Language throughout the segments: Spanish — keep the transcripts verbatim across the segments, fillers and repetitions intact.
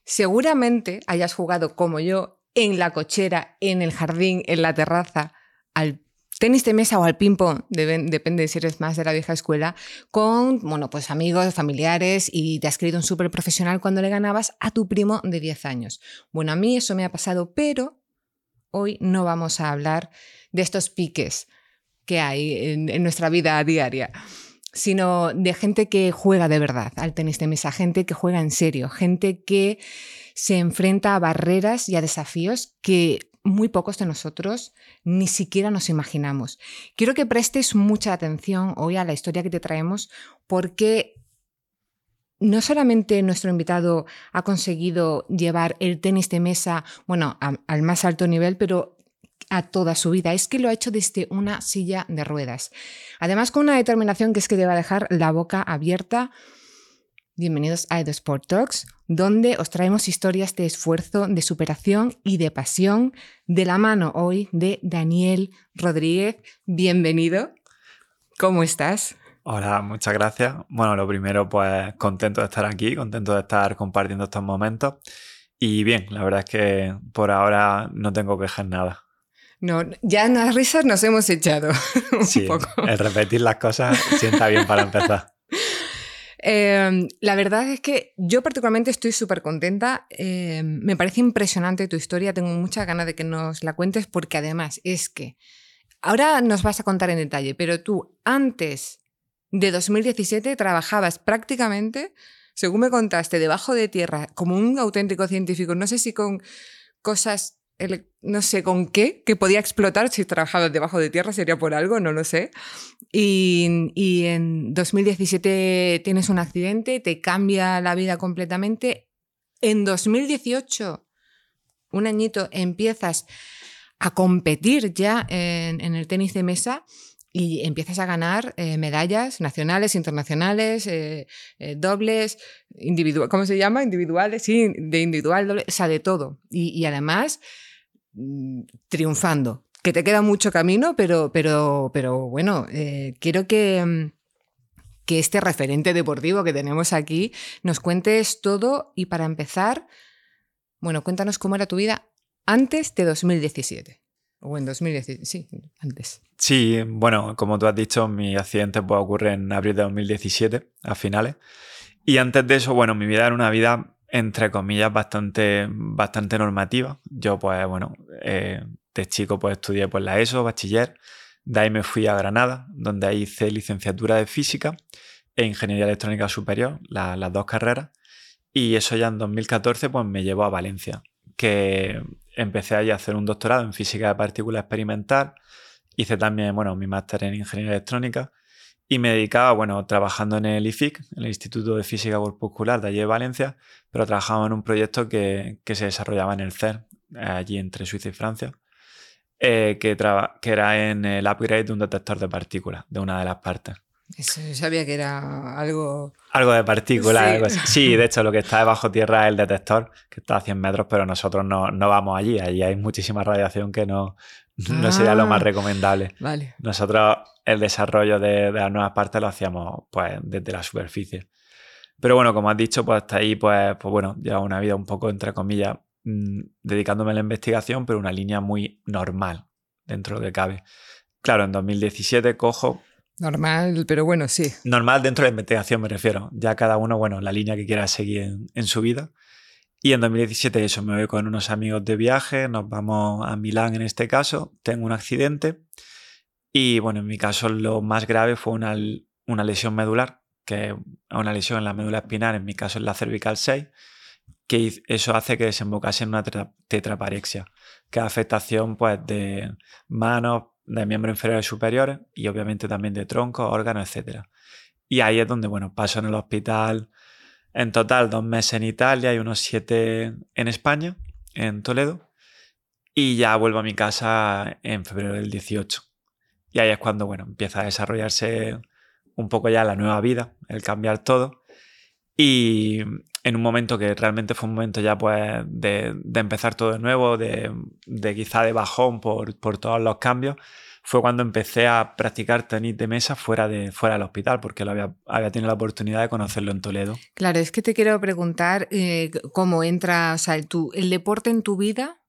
Seguramente hayas jugado como yo en la cochera, en el jardín, en la terraza, al tenis de mesa o al ping-pong, depende si eres más de la vieja escuela, con bueno, pues amigos, familiares, y te has creído un súper profesional cuando le ganabas a tu primo de diez años. Bueno, a mí eso me ha pasado, pero hoy no vamos a hablar de estos piques que hay en, en nuestra vida diaria, sino de gente que juega de verdad al tenis de mesa, gente que juega en serio, gente que se enfrenta a barreras y a desafíos que muy pocos de nosotros ni siquiera nos imaginamos. Quiero que prestes mucha atención hoy a la historia que te traemos, porque no solamente nuestro invitado ha conseguido llevar el tenis de mesa, bueno, a, al más alto nivel, pero a toda su vida. Es que lo ha hecho desde una silla de ruedas. Además, con una determinación que es que te va a dejar la boca abierta. Bienvenidos a EduSport Talks, donde os traemos historias de esfuerzo, de superación y de pasión, de la mano hoy de Daniel Rodríguez. Bienvenido. ¿Cómo estás? Hola, muchas gracias. Bueno, lo primero, pues contento de estar aquí, contento de estar compartiendo estos momentos. Y bien, la verdad es que por ahora no tengo quejas nada. No, ya en las risas nos hemos echado un sí, poco. El repetir las cosas sienta bien para empezar. Eh, la verdad es que yo particularmente estoy súper contenta. Eh, me parece impresionante tu historia. Tengo muchas ganas de que nos la cuentes, porque además es que ahora nos vas a contar en detalle, pero tú antes de dos mil diecisiete trabajabas prácticamente, según me contaste, debajo de tierra como un auténtico científico. No sé si con cosas... no sé con qué, que podía explotar. Si trabajabas debajo de tierra sería por algo, no lo sé. Y, y en dos mil diecisiete tienes un accidente, te cambia la vida completamente. En dos mil dieciocho, un añito, empiezas a competir ya en, en el tenis de mesa y empiezas a ganar eh, medallas nacionales, internacionales, eh, eh, dobles, individual, ¿cómo se llama? Individuales, sí, de individual, doble, o sea, de todo. Y, y además triunfando, que te queda mucho camino, pero, pero, pero bueno, eh, quiero que, que este referente deportivo que tenemos aquí nos cuentes todo. Y para empezar, bueno, cuéntanos cómo era tu vida antes de dos mil diecisiete. O en dos mil diecisiete, sí, antes. Sí, bueno, como tú has dicho, mi accidente pues, ocurre en abril de dos mil diecisiete, a finales. Y antes de eso, bueno, mi vida era una vida, entre comillas, bastante, bastante normativa. Yo, pues, bueno, eh, de chico pues estudié pues, la ESO, bachiller. De ahí me fui a Granada, donde ahí hice licenciatura de Física e Ingeniería Electrónica Superior, la, las dos carreras. Y eso ya en dos mil catorce pues, me llevó a Valencia, que empecé ahí a hacer un doctorado en Física de Partículas Experimental. Hice también, bueno, mi máster en Ingeniería Electrónica. Y me dedicaba, bueno, trabajando en el I F I C, en el Instituto de Física Corpuscular de allí de Valencia, pero trabajaba en un proyecto que, que se desarrollaba en el CERN, allí entre Suiza y Francia, eh, que, traba, que era en el upgrade de un detector de partículas, de una de las partes. Eso, yo sabía que era algo... Algo de partículas, sí. algo así. Sí, de hecho, lo que está debajo tierra es el detector, que está a cien metros, pero nosotros no, no vamos allí. Allí hay muchísima radiación que no, no ah, sería lo más recomendable. Vale. Nosotros el desarrollo de, de las nuevas partes lo hacíamos pues, desde la superficie. Pero bueno, como has dicho, pues hasta ahí, pues, pues bueno, llevo una vida un poco, entre comillas, mmm, dedicándome a la investigación, pero una línea muy normal, dentro de lo que cabe. Claro, en dos mil diecisiete cojo... Normal, pero bueno, sí. Normal dentro de la investigación, me refiero. Ya cada uno, bueno, la línea que quiera seguir en, en su vida. Y en dos mil diecisiete eso, me voy con unos amigos de viaje, nos vamos a Milán en este caso, tengo un accidente y bueno, en mi caso lo más grave fue una, una lesión medular, que es una lesión en la médula espinal, en mi caso en la cervical seis, que eso hace que desembocase en una tetraparexia, que es afectación pues, de manos, de miembros inferiores y superiores y obviamente también de troncos, órganos, etcétera. Y ahí es donde, bueno, paso en el hospital en total dos meses en Italia y unos siete en España, en Toledo, y ya vuelvo a mi casa en febrero del dieciocho. Y ahí es cuando, bueno, empieza a desarrollarse un poco ya la nueva vida, el cambiar todo. Y en un momento que realmente fue un momento ya pues de, de empezar todo de nuevo, de, de quizá de bajón por, por todos los cambios, fue cuando empecé a practicar tenis de mesa fuera, de, fuera del hospital, porque lo había, había tenido la oportunidad de conocerlo en Toledo. Claro, es que te quiero preguntar eh, cómo entra, o sea, el, tu, el deporte en tu vida,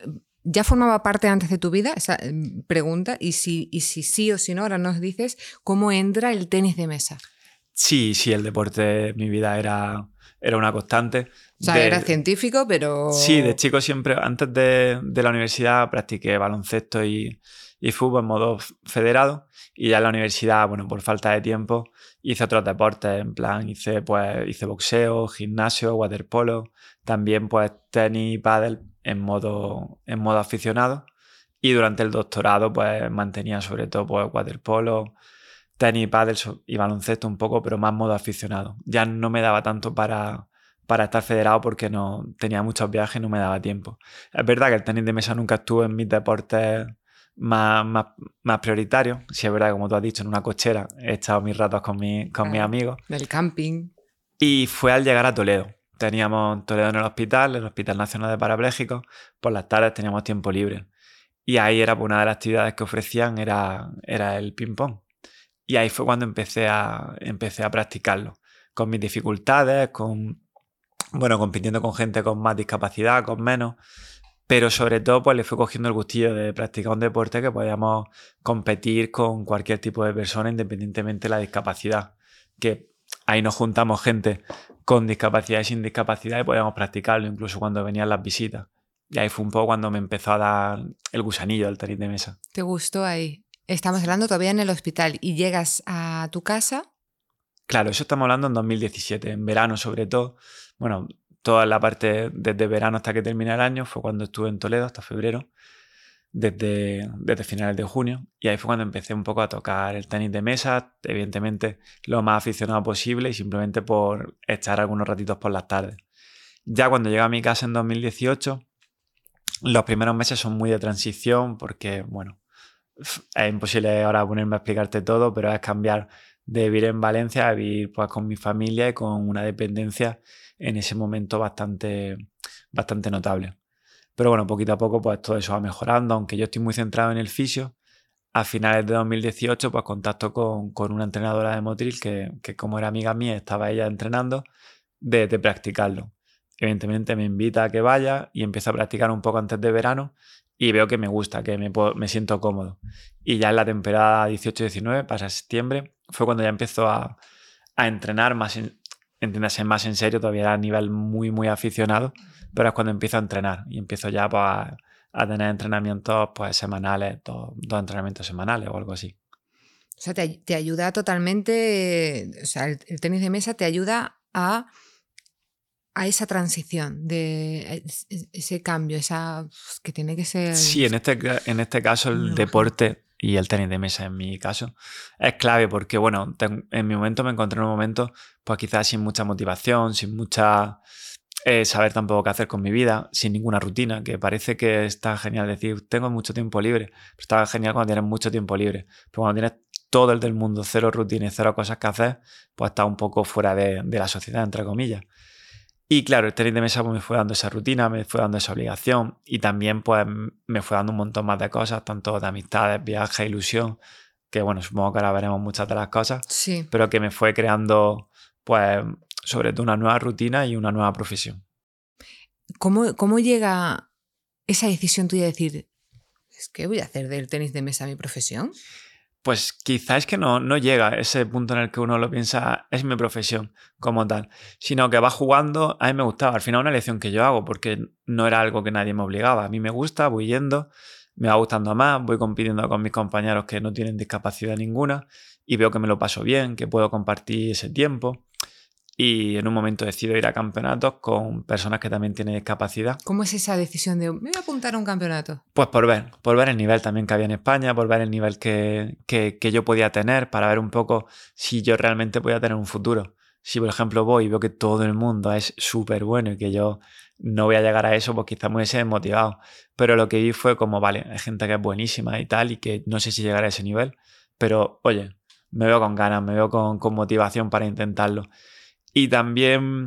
¿ya formaba parte antes de tu vida? Esa pregunta, y si, y si sí o si no, ahora nos dices, ¿cómo entra el tenis de mesa? Sí, sí, el deporte en mi vida era, era una constante. O sea, de, era científico, pero... Sí, de chico siempre, antes de, de la universidad, practiqué baloncesto y, y fútbol en modo federado. Y ya en la universidad, bueno, por falta de tiempo, hice otros deportes. En plan, hice, pues, hice boxeo, gimnasio, waterpolo. También, pues, tenis y pádel en modo, en modo aficionado. Y durante el doctorado, pues, mantenía sobre todo, pues, waterpolo, tenis, pádel y baloncesto un poco, pero más modo aficionado. Ya no me daba tanto para, para estar federado porque no tenía muchos viajes y no me daba tiempo. Es verdad que el tenis de mesa nunca estuvo en mis deportes más, más, más prioritarios. Sí, es verdad que, como tú has dicho, en una cochera he estado mis ratos con, mi, con ah, mis amigos. Del camping. Y fue al llegar a Toledo. Teníamos Toledo en el hospital, el Hospital Nacional de Parapléjicos. Por las tardes teníamos tiempo libre. Y ahí era, pues, una de las actividades que ofrecían era, era el ping-pong. Y ahí fue cuando empecé a, empecé a practicarlo, con mis dificultades, con, bueno, compitiendo con gente con más discapacidad, con menos, pero sobre todo pues le fui cogiendo el gustillo de practicar un deporte que podíamos competir con cualquier tipo de persona independientemente de la discapacidad, que ahí nos juntamos gente con discapacidad y sin discapacidad y podíamos practicarlo incluso cuando venían las visitas. Y ahí fue un poco cuando me empezó a dar el gusanillo del tenis de mesa. ¿Te gustó ahí? Estamos hablando todavía en el hospital y llegas a tu casa. Claro, eso estamos hablando en dos mil diecisiete, en verano sobre todo. Bueno, toda la parte desde verano hasta que termina el año fue cuando estuve en Toledo, hasta febrero, desde, desde finales de junio. Y ahí fue cuando empecé un poco a tocar el tenis de mesa, evidentemente lo más aficionado posible y simplemente por echar algunos ratitos por las tardes. Ya cuando llegué a mi casa en dos mil dieciocho, los primeros meses son muy de transición porque, bueno, es imposible ahora ponerme a explicarte todo, pero es cambiar de vivir en Valencia a vivir pues con mi familia y con una dependencia en ese momento bastante, bastante notable. Pero bueno, poquito a poco pues todo eso va mejorando, aunque yo estoy muy centrado en el fisio. A finales de dos mil dieciocho pues contacto con, con una entrenadora de Motril que, que como era amiga mía, estaba ella entrenando, de, de practicarlo. Evidentemente me invita a que vaya y empiezo a practicar un poco antes de verano y veo que me gusta, que me, puedo, me siento cómodo. Y ya en la temporada dieciocho diecinueve, para septiembre, fue cuando ya empezó a, a entrenar más, en, entiéndase, más en serio, todavía a nivel muy, muy aficionado, pero es cuando empiezo a entrenar y empiezo ya pues, a, a tener entrenamientos pues, semanales, dos, dos entrenamientos semanales o algo así. O sea, te, te ayuda totalmente, o sea, el, el tenis de mesa te ayuda a... a esa transición, de ese cambio, esa que tiene que ser... Sí, en este, en este caso el deporte y el tenis de mesa en mi caso es clave porque, bueno, en mi momento me encontré en un momento pues quizás sin mucha motivación, sin mucha... Eh, saber tampoco qué hacer con mi vida, sin ninguna rutina, que parece que está genial decir, tengo mucho tiempo libre, pero está genial cuando tienes mucho tiempo libre, pero cuando tienes todo el del mundo, cero rutina y cero cosas que hacer, pues está un poco fuera de, de la sociedad, entre comillas. Y claro, el tenis de mesa pues, me fue dando esa rutina, me fue dando esa obligación y también pues me fue dando un montón más de cosas, tanto de amistades, viajes, ilusión, que bueno, supongo que ahora veremos muchas de las cosas, sí. pero que me fue creando pues sobre todo una nueva rutina y una nueva profesión. ¿Cómo, cómo llega esa decisión tuya de decir, es que voy a hacer del tenis de mesa mi profesión? Pues quizás es que no, no llega a ese punto en el que uno lo piensa, es mi profesión como tal, sino que va jugando, a mí me gustaba, al final una elección que yo hago porque no era algo que nadie me obligaba, a mí me gusta, voy yendo, me va gustando más, voy compitiendo con mis compañeros que no tienen discapacidad ninguna y veo que me lo paso bien, que puedo compartir ese tiempo y en un momento decido ir a campeonatos con personas que también tienen discapacidad. ¿Cómo es esa decisión de me voy a apuntar a un campeonato? Pues por ver, por ver el nivel también que había en España, por ver el nivel que, que, que yo podía tener, para ver un poco si yo realmente podía tener un futuro. Si, por ejemplo, voy y veo que todo el mundo es súper bueno y que yo no voy a llegar a eso, pues quizás me hubiese desmotivado. Pero lo que vi fue como, vale, hay gente que es buenísima y tal, y que no sé si llegará a ese nivel, pero, oye, me veo con ganas, me veo con, con motivación para intentarlo. Y también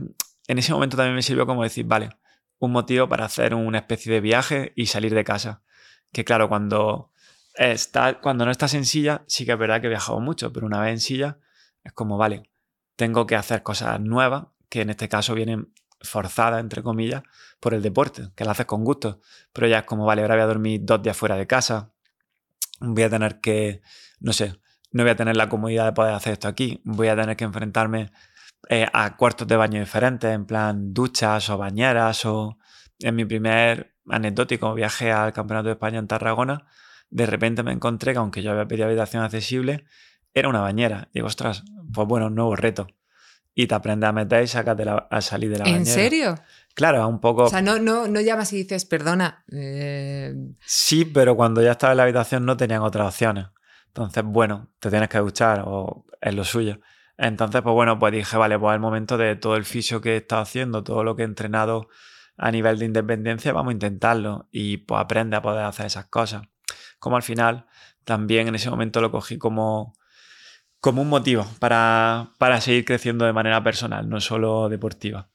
en ese momento también me sirvió como decir, vale, un motivo para hacer una especie de viaje y salir de casa. Que claro, cuando, está, cuando no estás en silla, sí que es verdad que he viajado mucho, pero una vez en silla es como, vale, tengo que hacer cosas nuevas, que en este caso vienen forzadas, entre comillas, por el deporte, que lo haces con gusto. Pero ya es como, vale, ahora voy a dormir dos días fuera de casa, voy a tener que, no sé, no voy a tener la comodidad de poder hacer esto aquí, voy a tener que enfrentarme eh, a cuartos de baño diferentes, en plan duchas o bañeras, o en mi primer anecdótico viaje al Campeonato de España en Tarragona, de repente me encontré que aunque yo había pedido habitación accesible, era una bañera. Digo, ostras, pues bueno, un nuevo reto. Y te aprendes a meter y sacas de la, a salir de la ¿En bañera. ¿En serio? Claro, un poco... O sea, no, no, no llamas y dices, perdona. Eh... Sí, pero cuando ya estaba en la habitación no tenían otras opciones. Entonces, bueno, te tienes que duchar o es lo suyo. Entonces, pues bueno, pues dije, vale, pues es el momento de todo el fisio que he estado haciendo, todo lo que he entrenado a nivel de independencia, vamos a intentarlo. Y pues aprende a poder hacer esas cosas. Como al final, también en ese momento lo cogí como... como un motivo para, para seguir creciendo de manera personal, no solo deportiva.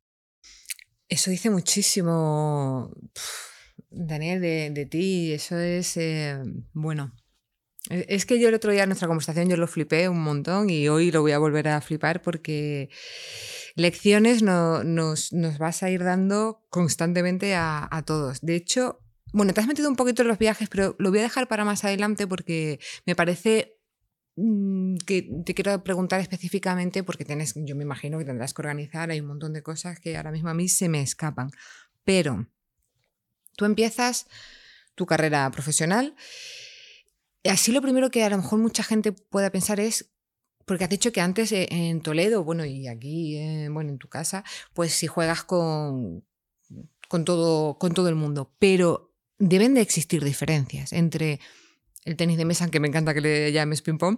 Eso dice muchísimo, Daniel, de, de ti. Eso es, eh, bueno, es que yo el otro día en nuestra conversación yo lo flipé un montón y hoy lo voy a volver a flipar porque lecciones no, nos, nos vas a ir dando constantemente a, a todos. De hecho, bueno, te has metido un poquito en los viajes, pero lo voy a dejar para más adelante porque me parece... que te quiero preguntar específicamente porque tienes, yo me imagino que tendrás que organizar, hay un montón de cosas que ahora mismo a mí se me escapan, pero tú empiezas tu carrera profesional, así lo primero que a lo mejor mucha gente pueda pensar es, porque has dicho que antes en Toledo, bueno, y aquí, eh, bueno, en tu casa, pues si juegas con, con, todo, con todo el mundo, pero deben de existir diferencias entre... el tenis de mesa, que me encanta que le llames ping-pong,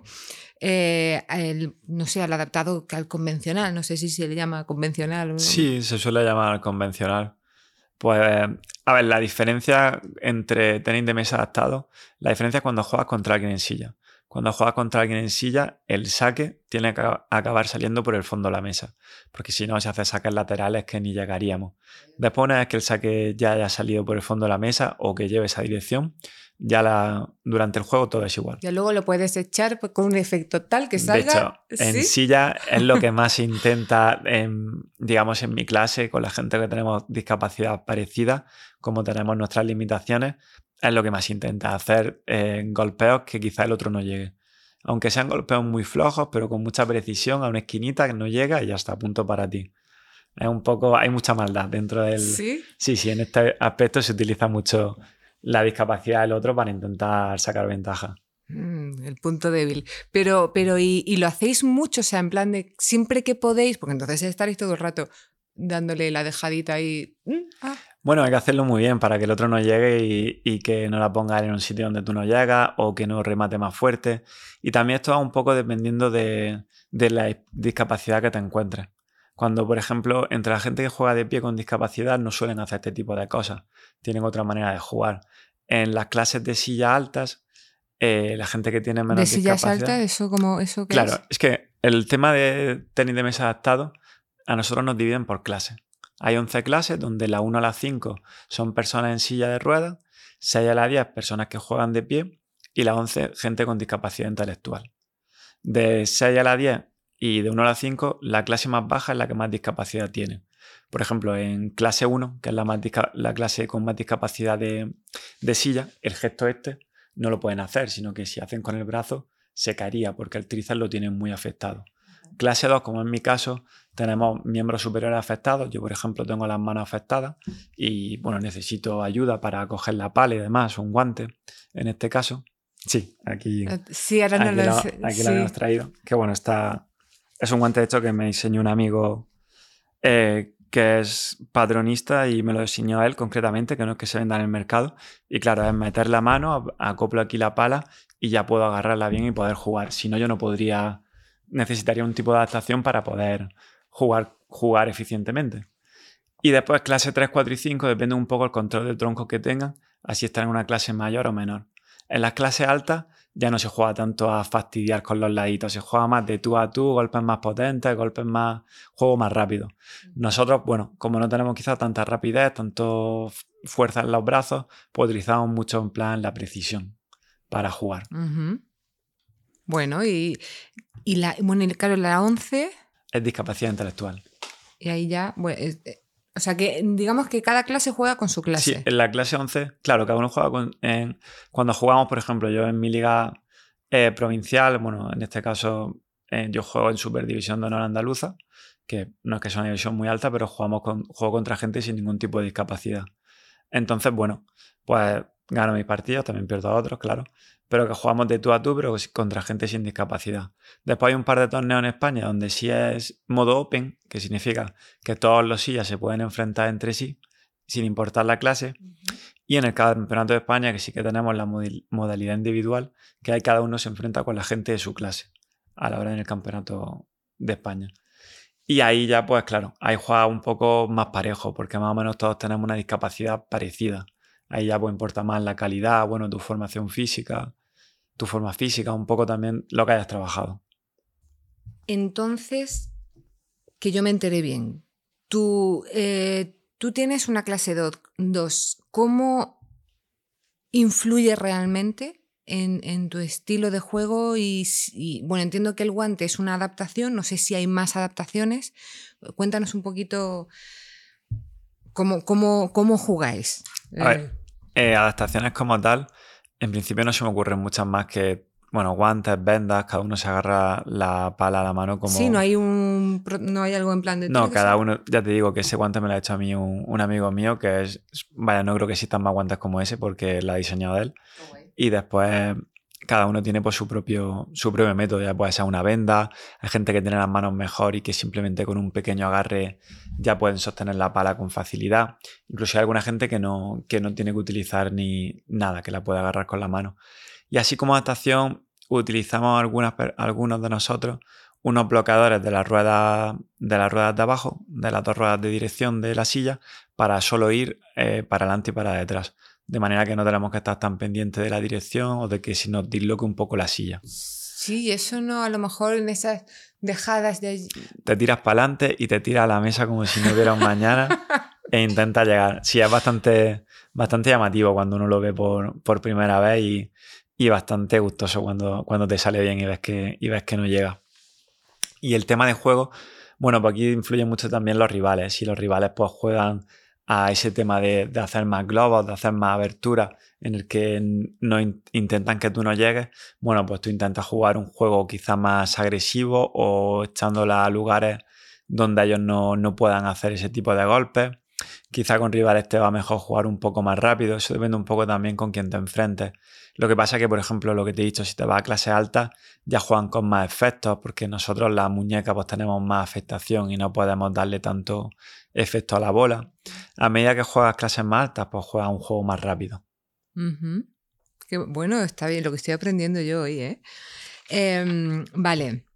eh, el, no sé, al adaptado que al convencional, no sé si se le llama convencional. Sí, se suele llamar convencional. Pues, a ver, la diferencia entre tenis de mesa adaptado, la diferencia es cuando juegas contra alguien en silla. Cuando juegas contra alguien en silla, el saque tiene que acabar saliendo por el fondo de la mesa, porque si no, se hace saques laterales que ni llegaríamos. Después, una vez que el saque ya haya salido por el fondo de la mesa o que lleve esa dirección, ya la, durante el juego todo es igual. Y luego lo puedes echar con un efecto tal que salga... De hecho, en ¿sí? silla es lo que más se intenta, en, digamos, en mi clase, con la gente que tenemos discapacidad parecida, como tenemos nuestras limitaciones, es lo que más intenta hacer eh, golpeos que quizá el otro no llegue. Aunque sean golpeos muy flojos, pero con mucha precisión, a una esquinita que no llega y ya está a punto para ti. Es un poco, hay mucha maldad dentro del... ¿Sí? Sí, sí, en este aspecto se utiliza mucho la discapacidad del otro para intentar sacar ventaja. Mm, el punto débil. Pero, pero y, y lo hacéis mucho, o sea, en plan de siempre que podéis, porque entonces estaréis todo el rato dándole la dejadita y... Mm, ah. Bueno, hay que hacerlo muy bien para que el otro no llegue y, y que no la ponga en un sitio donde tú no llegas o que no remate más fuerte. Y también esto va un poco dependiendo de, de la discapacidad que te encuentres. Cuando, por ejemplo, entre la gente que juega de pie con discapacidad no suelen hacer este tipo de cosas. Tienen otra manera de jugar. En las clases de silla altas, eh, la gente que tiene menos ¿De sillas discapacidad... altas? ¿Eso, como, eso qué Claro, es? es que el tema de tenis de mesa adaptado a nosotros nos dividen por clases. Hay once clases donde la uno a la cinco son personas en silla de ruedas, seis a la diez personas que juegan de pie y la once gente con discapacidad intelectual. De seis a la diez y de uno a la cinco, la clase más baja es la que más discapacidad tiene. Por ejemplo, en clase uno, que es la, más la clase con más discapacidad de, de silla, el gesto este no lo pueden hacer, sino que si hacen con el brazo se caería porque el tríceps lo tienen muy afectado. Clase dos, como en mi caso, tenemos miembros superiores afectados. Yo, por ejemplo, tengo las manos afectadas y, bueno, necesito ayuda para coger la pala y demás, un guante, en este caso. Sí, aquí, sí, ahora no aquí, lo, lo, sé. aquí Sí. lo hemos traído. Que bueno, está, es un guante de hecho que me diseñó un amigo eh, que es padronista y me lo diseñó él concretamente, que no es que se venda en el mercado. Y claro, es meter la mano, acoplo aquí la pala y ya puedo agarrarla bien y poder jugar. Si no, yo no podría... necesitaría un tipo de adaptación para poder jugar, jugar eficientemente. Y después clase tres, cuatro y cinco depende un poco del control del tronco que tengan, así estar en una clase mayor o menor. En las clases altas ya no se juega tanto a fastidiar con los laditos, se juega más de tú a tú, golpes más potentes, golpes más... juego más rápido. Nosotros, bueno, como no tenemos quizás tanta rapidez, tanto fuerza en los brazos, pues utilizamos mucho en plan la precisión para jugar. Uh-huh. Bueno, y, y la, bueno, claro, la once... Es discapacidad intelectual. Y ahí ya... Bueno, es, o sea, que digamos que cada clase juega con su clase. Sí, en la clase once, claro, cada uno juega con... En, cuando jugamos, por ejemplo, yo en mi liga eh, provincial, bueno, en este caso eh, yo juego en Superdivisión de Honor Andaluza, que no es que sea una división muy alta, pero jugamos con, juego contra gente sin ningún tipo de discapacidad. Entonces, bueno, pues gano mis partidos, también pierdo a otros, claro, pero que jugamos de tú a tú, pero contra gente sin discapacidad. Después hay un par de torneos en España donde sí es modo open, que significa que todos los sillas se pueden enfrentar entre sí, sin importar la clase. Uh-huh. Y en el Campeonato de España, que sí que tenemos la modalidad individual, que hay cada uno se enfrenta con la gente de su clase a la hora del Campeonato de España. Y ahí ya, pues claro, ahí juega un poco más parejo, porque más o menos todos tenemos una discapacidad parecida. Ahí ya pues importa más la calidad, bueno, tu formación física, tu forma física, un poco también lo que hayas trabajado. Entonces, que yo me enteré bien, tú, eh, tú tienes una clase dos. ¿Cómo influye realmente en, en tu estilo de juego? Y, y bueno, entiendo que el guante es una adaptación, no sé si hay más adaptaciones. Cuéntanos un poquito cómo, cómo, cómo jugáis. A ver, eh, adaptaciones como tal, en principio no se me ocurren muchas más que, bueno, guantes, vendas, cada uno se agarra la pala a la mano como... Sí, no hay un no hay algo en plan de... No, cada uno, ya te digo que ese guante me lo ha hecho a mí un, un amigo mío que es... Vaya, no creo que existan más guantes como ese porque la ha diseñado él. Oh, bueno. Y después cada uno tiene pues su propio, su propio método, ya puede ser una venda, hay gente que tiene las manos mejor y que simplemente con un pequeño agarre ya pueden sostener la pala con facilidad. Incluso hay alguna gente que no, que no tiene que utilizar ni nada, que la puede agarrar con la mano. Y así como adaptación utilizamos algunas, algunos de nosotros unos bloqueadores de las ruedas de las ruedas de abajo, de las dos ruedas de dirección de la silla, para solo ir eh, para adelante y para detrás. De manera que no tenemos que estar tan pendientes de la dirección o de que si nos disloque un poco la silla. Sí, eso no, a lo mejor en esas dejadas de allí... Te tiras para adelante y te tiras a la mesa como si no hubiera un mañana e intenta llegar. Sí, es bastante, bastante llamativo cuando uno lo ve por, por primera vez y, y bastante gustoso cuando, cuando te sale bien y ves que, y ves que no llega. Y el tema de juego, bueno, pues aquí influyen mucho también los rivales. Si los rivales pues juegan a ese tema de, de hacer más globos, de hacer más aberturas, en el que no in, intentan que tú no llegues, bueno, pues tú intentas jugar un juego quizá más agresivo o echándola a lugares donde ellos no, no puedan hacer ese tipo de golpes. Quizá con rivales te va mejor jugar un poco más rápido, eso depende un poco también con quién te enfrentes. Lo que pasa es que, por ejemplo, lo que te he dicho, si te vas a clases altas, ya juegan con más efectos, porque nosotros la muñeca pues tenemos más afectación y no podemos darle tanto efecto a la bola. A medida que juegas clases más altas, pues juegas un juego más rápido. Uh-huh. Qué bueno, está bien lo que estoy aprendiendo yo hoy, ¿eh? eh vale.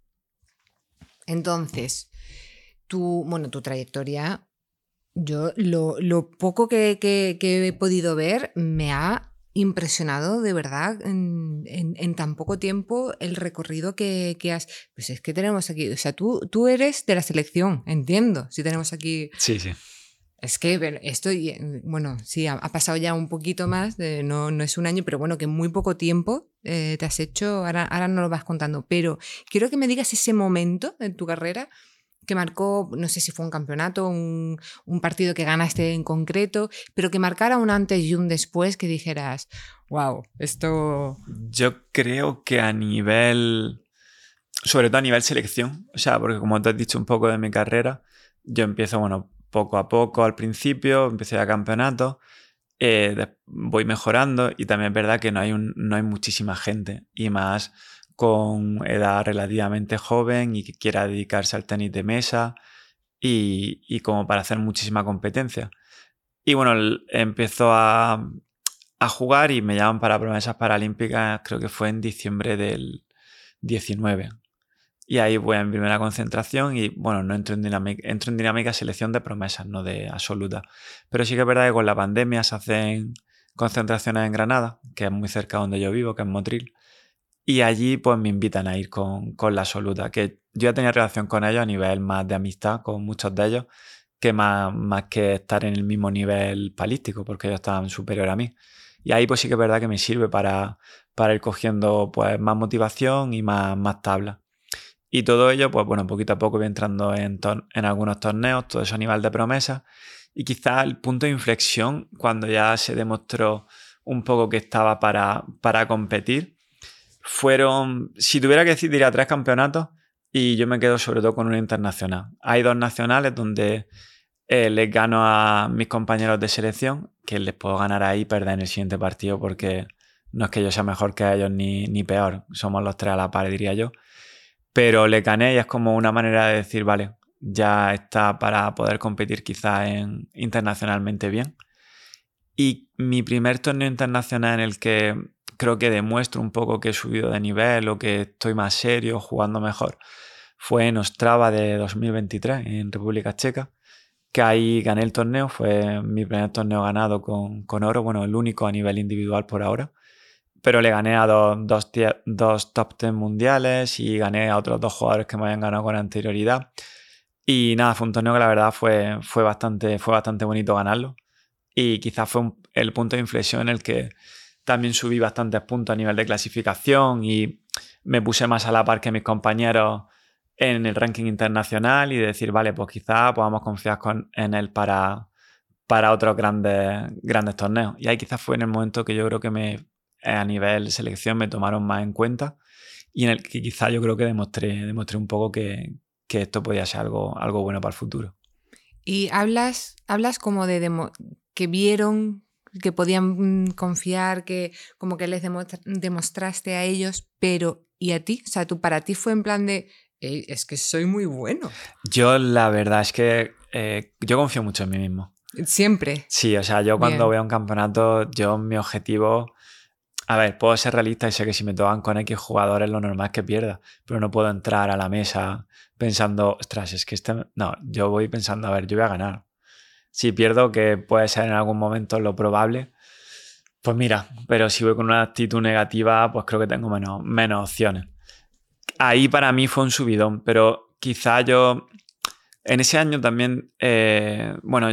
Entonces, tu, bueno, tu trayectoria, yo lo, lo poco que, que, que he podido ver me ha impresionado de verdad en, en, en tan poco tiempo el recorrido que, que has... Pues es que tenemos aquí, o sea, tú, tú eres de la selección, entiendo, si tenemos aquí... Sí, sí. Es que esto, bueno, sí, ha, ha pasado ya un poquito más, de, no, no es un año, pero bueno, que en muy poco tiempo eh, te has hecho, ahora, ahora no lo vas contando, pero quiero que me digas ese momento en tu carrera que marcó, no sé si fue un campeonato, un, un partido que ganaste en concreto, pero que marcara un antes y un después, que dijeras, wow, esto... Yo creo que a nivel, sobre todo a nivel selección, o sea, porque como te has dicho un poco de mi carrera, yo empiezo, bueno, poco a poco al principio, empecé a campeonatos, eh, voy mejorando y también es verdad que no hay, un, no hay muchísima gente y más con edad relativamente joven y que quiera dedicarse al tenis de mesa y, y como para hacer muchísima competencia. Y bueno, empezó a, a jugar y me llaman para promesas paralímpicas, creo que fue en diciembre del diecinueve. Y ahí voy a mi primera concentración y bueno, no entro en dinámica, entro en dinámica selección de promesas, no de absoluta. Pero sí que es verdad que con la pandemia se hacen concentraciones en Granada, que es muy cerca de donde yo vivo, que es Motril. Y allí pues me invitan a ir con, con la absoluta, que yo ya tenía relación con ellos a nivel más de amistad, con muchos de ellos, que más, más que estar en el mismo nivel palístico, porque ellos estaban superior a mí. Y ahí pues sí que es verdad que me sirve para, para ir cogiendo pues más motivación y más, más tablas. Y todo ello, pues bueno, poquito a poco voy entrando en, en algunos torneos, todo eso a nivel de promesa. Y quizá el punto de inflexión, cuando ya se demostró un poco que estaba para, para competir, fueron, si tuviera que decir, diría tres campeonatos, y yo me quedo sobre todo con una internacional. Hay dos nacionales donde eh, les gano a mis compañeros de selección, que les puedo ganar ahí y perder en el siguiente partido, porque no es que yo sea mejor que ellos ni, ni peor, somos los tres a la par, diría yo. Pero les gané y es como una manera de decir, vale, ya está para poder competir quizás en, internacionalmente bien. Y mi primer torneo internacional en el que creo que demuestro un poco que he subido de nivel o que estoy más serio, jugando mejor, fue en Ostrava de dos mil veintitrés, en República Checa, que ahí gané el torneo, fue mi primer torneo ganado con, con oro, bueno, el único a nivel individual por ahora, pero le gané a dos, dos, dos top ten mundiales y gané a otros dos jugadores que me habían ganado con anterioridad. Y nada, fue un torneo que la verdad fue, fue, bastante, fue bastante bonito ganarlo. Y quizás fue un, el punto de inflexión en el que también subí bastantes puntos a nivel de clasificación y me puse más a la par que mis compañeros en el ranking internacional y decir, vale, pues quizás podamos confiar con, en él para, para otros grandes, grandes torneos. Y ahí quizás fue en el momento que yo creo que me, a nivel selección me tomaron más en cuenta y en el que quizás yo creo que demostré, demostré un poco que, que esto podía ser algo, algo bueno para el futuro. Y hablas, hablas como de demo, que vieron, que podían confiar, que como que les demostra, demostraste a ellos, pero ¿y a ti? O sea, tú para ti fue en plan de, hey, es que soy muy bueno. Yo la verdad es que eh, yo confío mucho en mí mismo. Siempre. Sí, o sea, yo cuando Bien. voy a un campeonato, yo mi objetivo... A ver, puedo ser realista y sé que si me tocan con X jugadores lo normal es que pierda, pero no puedo entrar a la mesa pensando, ostras, es que este... No, yo voy pensando, a ver, yo voy a ganar. Si pierdo, que puede ser en algún momento lo probable, pues mira, pero si voy con una actitud negativa, pues creo que tengo menos, menos opciones. Ahí para mí fue un subidón, pero quizá yo... En ese año también, eh, bueno,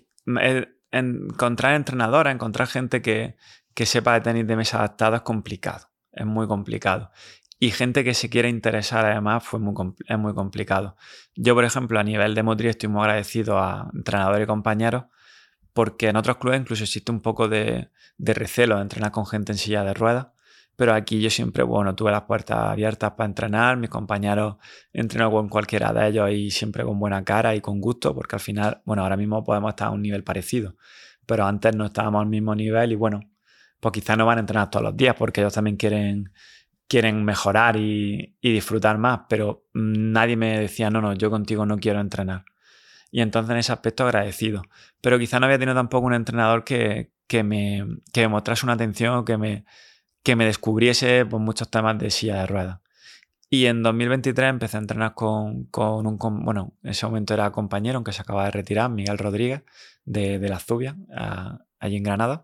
encontrar entrenadores, encontrar gente que... que sepa de tenis de mesa adaptado es complicado, es muy complicado. Y gente que se quiera interesar además fue muy, es muy complicado. Yo, por ejemplo, a nivel de Motril estoy muy agradecido a entrenadores y compañeros porque en otros clubes incluso existe un poco de, de recelo de entrenar con gente en silla de ruedas, pero aquí yo siempre, bueno, tuve las puertas abiertas para entrenar, mis compañeros entreno con cualquiera de ellos y siempre con buena cara y con gusto, porque al final, bueno, ahora mismo podemos estar a un nivel parecido, pero antes no estábamos al mismo nivel y bueno, pues quizás no van a entrenar todos los días porque ellos también quieren, quieren mejorar y, y disfrutar más, pero nadie me decía, no, no, yo contigo no quiero entrenar. Y entonces en ese aspecto agradecido. Pero quizás no había tenido tampoco un entrenador que, que, me, que me mostrase una atención o que me, que me descubriese pues, muchos temas de silla de ruedas. Y en dos mil veintitrés empecé a entrenar con, con un, con, bueno, en ese momento era compañero, aunque se acaba de retirar, Miguel Rodríguez, de, de la Zubia, a, allí en Granada.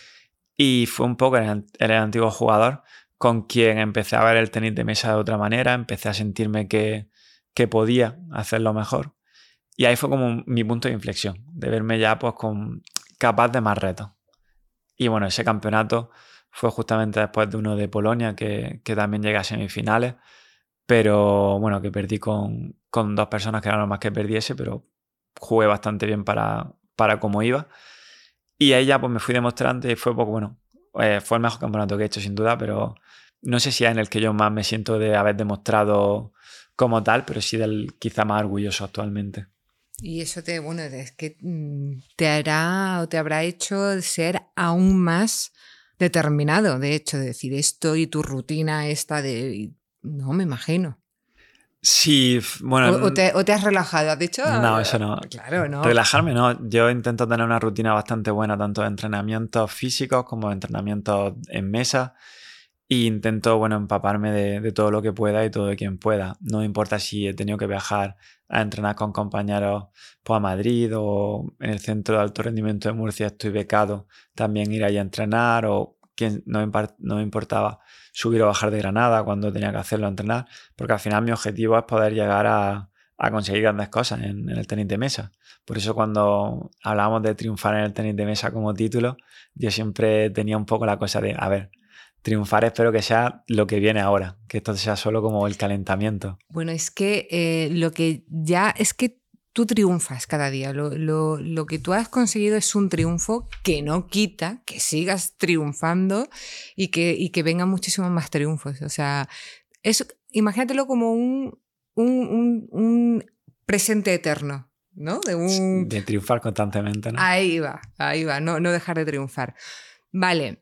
Y fue un poco el, el antiguo jugador con quien empecé a ver el tenis de mesa de otra manera, empecé a sentirme que, que podía hacerlo mejor. Y ahí fue como mi punto de inflexión, de verme ya pues con, capaz de más retos. Y bueno, ese campeonato fue justamente después de uno de Polonia, que, que también llegué a semifinales, pero bueno, que perdí con, con dos personas que eran lo más que perdiese, pero jugué bastante bien para, para cómo iba. Y ahí ya pues me fui demostrando y fue poco, bueno, eh, fue el mejor campeonato que he hecho sin duda, pero no sé si es en el que yo más me siento de haber demostrado como tal, pero sí del quizá más orgulloso actualmente. Y eso te, bueno, es que te hará o te habrá hecho ser aún más determinado, de hecho, de decir esto y tu rutina esta de... No, me imagino. Sí, bueno... O, o, te, o te has relajado, ¿has dicho? No, eso no. Claro, no. Relajarme no. Yo intento tener una rutina bastante buena, tanto de entrenamientos físicos como de entrenamientos en mesa. E intento, bueno, empaparme de, de todo lo que pueda y todo de quien pueda. No me importa si he tenido que viajar a entrenar con compañeros pues, a Madrid, o en el Centro de Alto Rendimiento de Murcia estoy becado, también ir allí a entrenar, o quien, no, me, no me importaba subir o bajar de Granada cuando tenía que hacerlo a entrenar, porque al final mi objetivo es poder llegar a, a conseguir grandes cosas en, en el tenis de mesa. Por eso cuando hablábamos de triunfar en el tenis de mesa como título, yo siempre tenía un poco la cosa de, a ver, triunfar espero que sea lo que viene ahora, que esto sea solo como el calentamiento. Bueno, es que eh, lo que ya es que tú triunfas cada día. Lo, lo, lo que tú has conseguido es un triunfo que no quita que sigas triunfando y que, y que vengan muchísimos más triunfos. O sea, eso, imagínatelo como un, un, un, un presente eterno, ¿no? De, un... de triunfar constantemente, ¿no? Ahí va, ahí va, no, no dejar de triunfar. Vale.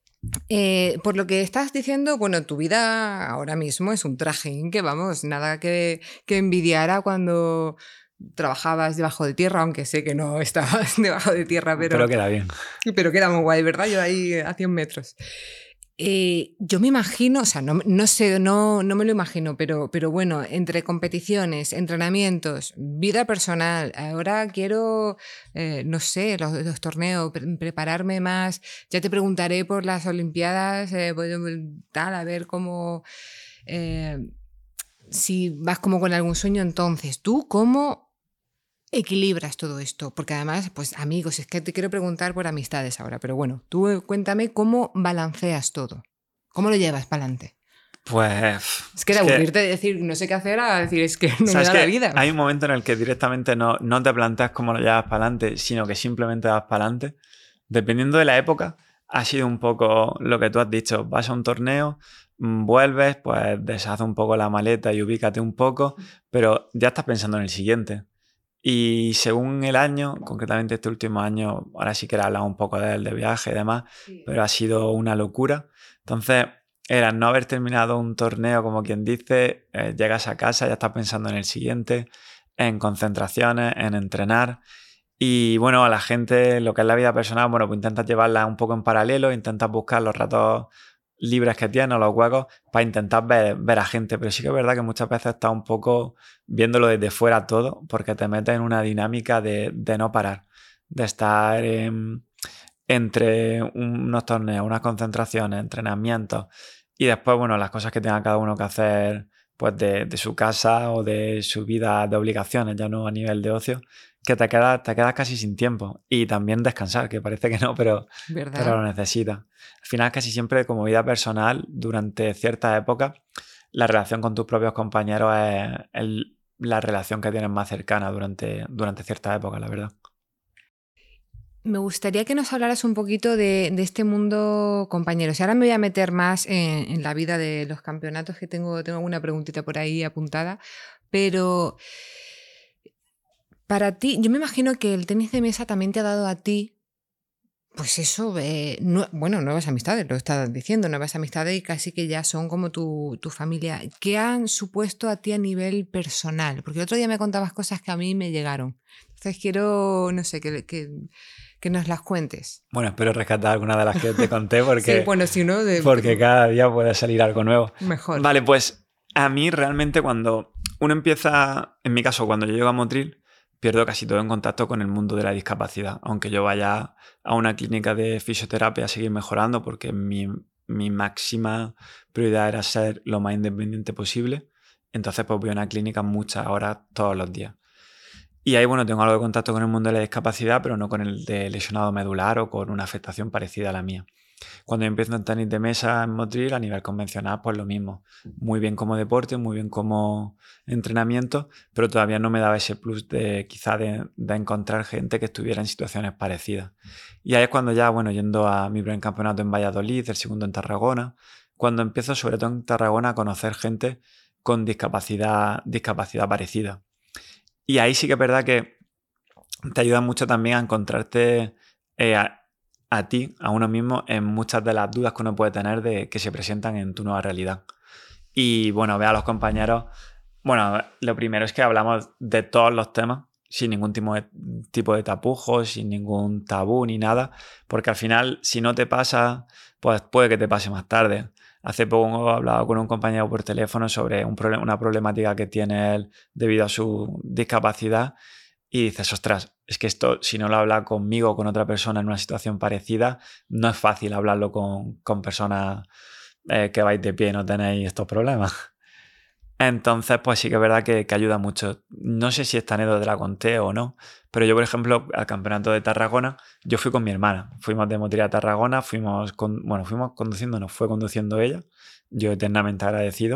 Eh, por lo que estás diciendo, bueno, tu vida ahora mismo es un trajín que, vamos, nada que, que envidiar a cuando trabajabas debajo de tierra, aunque sé que no estabas debajo de tierra, pero... Pero queda bien. Pero queda muy guay, ¿verdad? Yo ahí a cien metros. Eh, yo me imagino, o sea, no, no sé, no, no me lo imagino, pero, pero bueno, entre competiciones, entrenamientos, vida personal, ahora quiero, eh, no sé, los, los torneos, pre prepararme más, ya te preguntaré por las Olimpiadas, eh, tal, a ver cómo, eh, si vas como con algún sueño. Entonces, ¿tú cómo equilibras todo esto? Porque además, pues amigos, es que te quiero preguntar por amistades ahora, pero bueno, tú cuéntame cómo balanceas todo. ¿Cómo lo llevas para adelante? Pues... Es que de aburrirte de decir no sé qué hacer a decir es que no me da la vida. Hay un momento en el que directamente no, no te planteas cómo lo llevas para adelante, sino que simplemente vas para adelante. Dependiendo de la época, ha sido un poco lo que tú has dicho. Vas a un torneo, vuelves, pues deshaz un poco la maleta y ubícate un poco, pero ya estás pensando en el siguiente. Y según el año, concretamente este último año, ahora sí que he hablado un poco de él, de viaje y demás, sí, pero ha sido una locura. Entonces, era no haber terminado un torneo, como quien dice, eh, llegas a casa, ya estás pensando en el siguiente, en concentraciones, en entrenar. Y bueno, a la gente, lo que es la vida personal, bueno, pues intentas llevarla un poco en paralelo, intentas buscar los ratos libres que tienes, los huecos, para intentar ver, ver a gente. Pero sí que es verdad que muchas veces estás un poco viéndolo desde fuera todo, porque te metes en una dinámica de, de no parar, de estar eh, entre unos torneos, unas concentraciones, entrenamientos, y después, bueno, las cosas que tenga cada uno que hacer pues de, de su casa o de su vida de obligaciones, ya no a nivel de ocio, que te quedas, te quedas casi sin tiempo. Y también descansar, que parece que no, pero, pero lo necesitas. Al final, casi siempre como vida personal, durante cierta época, la relación con tus propios compañeros es el, la relación que tienes más cercana durante, durante cierta época, la verdad. Me gustaría que nos hablaras un poquito de, de este mundo compañeros. Y ahora me voy a meter más en, en la vida de los campeonatos, que tengo, tengo alguna preguntita por ahí apuntada, pero para ti, yo me imagino que el tenis de mesa también te ha dado a ti, pues eso, eh, no, bueno, nuevas amistades, lo estás diciendo, nuevas amistades y casi que ya son como tu, tu familia. ¿Qué han supuesto a ti a nivel personal? Porque el otro día me contabas cosas que a mí me llegaron. Entonces quiero, no sé, que... que que nos las cuentes. Bueno, espero rescatar alguna de las que te conté porque, sí, bueno, si no, de... porque cada día puede salir algo nuevo. Mejor. Vale, pues a mí realmente cuando uno empieza, en mi caso, cuando yo llego a Motril, pierdo casi todo en contacto con el mundo de la discapacidad, aunque yo vaya a una clínica de fisioterapia a seguir mejorando porque mi, mi máxima prioridad era ser lo más independiente posible. Entonces pues voy a una clínica muchas horas todos los días. Y ahí, bueno, tengo algo de contacto con el mundo de la discapacidad, pero no con el de lesionado medular o con una afectación parecida a la mía. Cuando yo empiezo en tenis de mesa en Motril, a nivel convencional, pues lo mismo. Muy bien como deporte, muy bien como entrenamiento, pero todavía no me daba ese plus de quizá de, de encontrar gente que estuviera en situaciones parecidas. Y ahí es cuando ya, bueno, yendo a mi primer campeonato en Valladolid, el segundo en Tarragona, cuando empiezo sobre todo en Tarragona a conocer gente con discapacidad, discapacidad parecida. Y ahí sí que es verdad que te ayuda mucho también a encontrarte eh, a, a ti, a uno mismo, en muchas de las dudas que uno puede tener de que se presentan en tu nueva realidad. Y bueno, ve a los compañeros. Bueno, lo primero es que hablamos de todos los temas, sin ningún tipo de, tipo de tapujos, sin ningún tabú ni nada, porque al final, si no te pasa, pues puede que te pase más tarde. Hace poco he hablado con un compañero por teléfono sobre un problem- una problemática que tiene él debido a su discapacidad y dices, ostras, es que esto si no lo habla conmigo o con otra persona en una situación parecida, no es fácil hablarlo con, con personas eh, que vais de pie y no tenéis estos problemas. Entonces, pues sí que es verdad que, que ayuda mucho. No sé si esta anécdota la conté o no, pero yo, por ejemplo, al campeonato de Tarragona, yo fui con mi hermana. Fuimos de Motril a Tarragona, fuimos, con, bueno, fuimos conduciendo, nos fue conduciendo ella. Yo eternamente agradecido.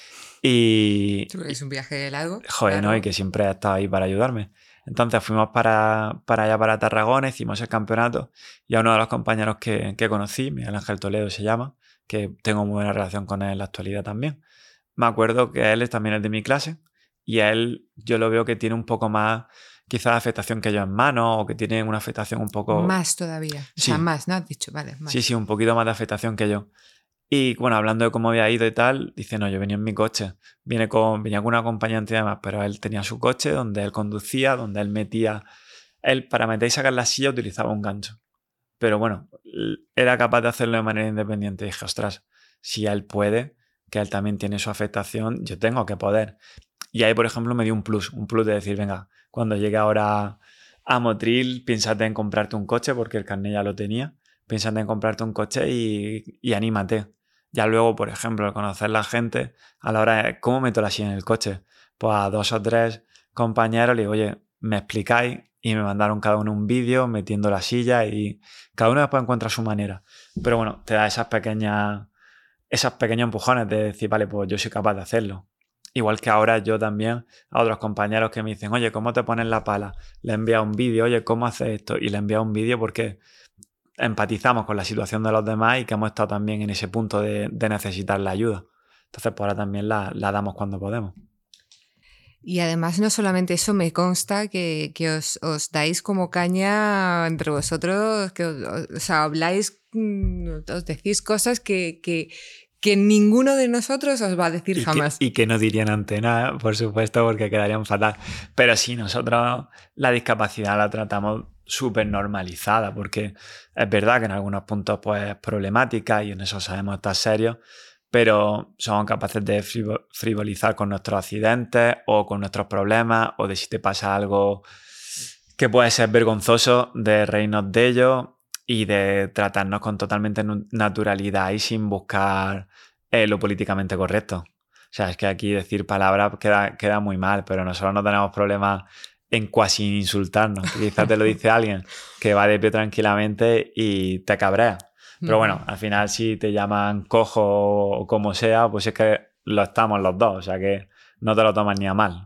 Y, Es un viaje largo, joder, ¿no? Y claro. que siempre ha estado ahí para ayudarme. Entonces fuimos para, para allá, para Tarragona, hicimos el campeonato y a uno de los compañeros que, que conocí, Miguel Ángel Toledo se llama, que tengo muy buena relación con él en la actualidad también. Me acuerdo que él también es de mi clase y a él yo lo veo que tiene un poco más quizás afectación que yo en mano o que tiene una afectación un poco... Más todavía. O sea, Sí, más, ¿no? Has dicho, vale, más. sí, sí, un poquito más de afectación que yo. Y bueno, hablando de cómo había ido y tal, dice, no, yo venía en mi coche. Viene con, venía con una acompañante y demás, pero él tenía su coche donde él conducía, donde él metía... Él para meter y sacar la silla utilizaba un gancho. Pero bueno, era capaz de hacerlo de manera independiente. Y dije, ostras, si él puede, que él también tiene su afectación, yo tengo que poder. Y ahí, por ejemplo, me dio un plus, un plus de decir, venga, cuando llegue ahora a Motril, piénsate en comprarte un coche, porque el carnet ya lo tenía, piénsate en comprarte un coche y, y anímate. Ya luego, por ejemplo, al conocer la gente, a la hora de cómo meto la silla en el coche, pues a dos o tres compañeros le digo, oye, ¿me explicáis? Y me mandaron cada uno un vídeo metiendo la silla y cada uno después encuentra su manera. Pero bueno, te da esas pequeñas, esos pequeños empujones de decir, vale, pues yo soy capaz de hacerlo. Igual que ahora yo también a otros compañeros que me dicen, oye, ¿cómo te pones la pala? Le envía un vídeo, oye, ¿cómo haces esto? Y le envía un vídeo porque empatizamos con la situación de los demás y que hemos estado también en ese punto de, de necesitar la ayuda. Entonces, pues ahora también la, la damos cuando podemos. Y además no solamente eso, me consta que, que os, os dais como caña entre vosotros, que os, o sea, habláis, os decís cosas que, que, que ninguno de nosotros os va a decir y jamás. Que, y que no dirían antena, por supuesto, porque quedarían fatal. Pero sí, nosotros la discapacidad la tratamos súper normalizada, porque es verdad que en algunos puntos pues, es problemática y en eso sabemos estar serios, pero somos capaces de frivolizar con nuestros accidentes o con nuestros problemas o de si te pasa algo que puede ser vergonzoso, de reírnos de ello y de tratarnos con totalmente naturalidad y sin buscar eh, lo políticamente correcto. O sea, es que aquí decir palabras queda, queda muy mal, pero nosotros no tenemos problemas en casi insultarnos. Quizás te lo dice alguien que va de pie tranquilamente y te cabrea. Pero bueno, al final si te llaman cojo o como sea, pues es que lo estamos los dos, o sea que no te lo tomas ni a mal.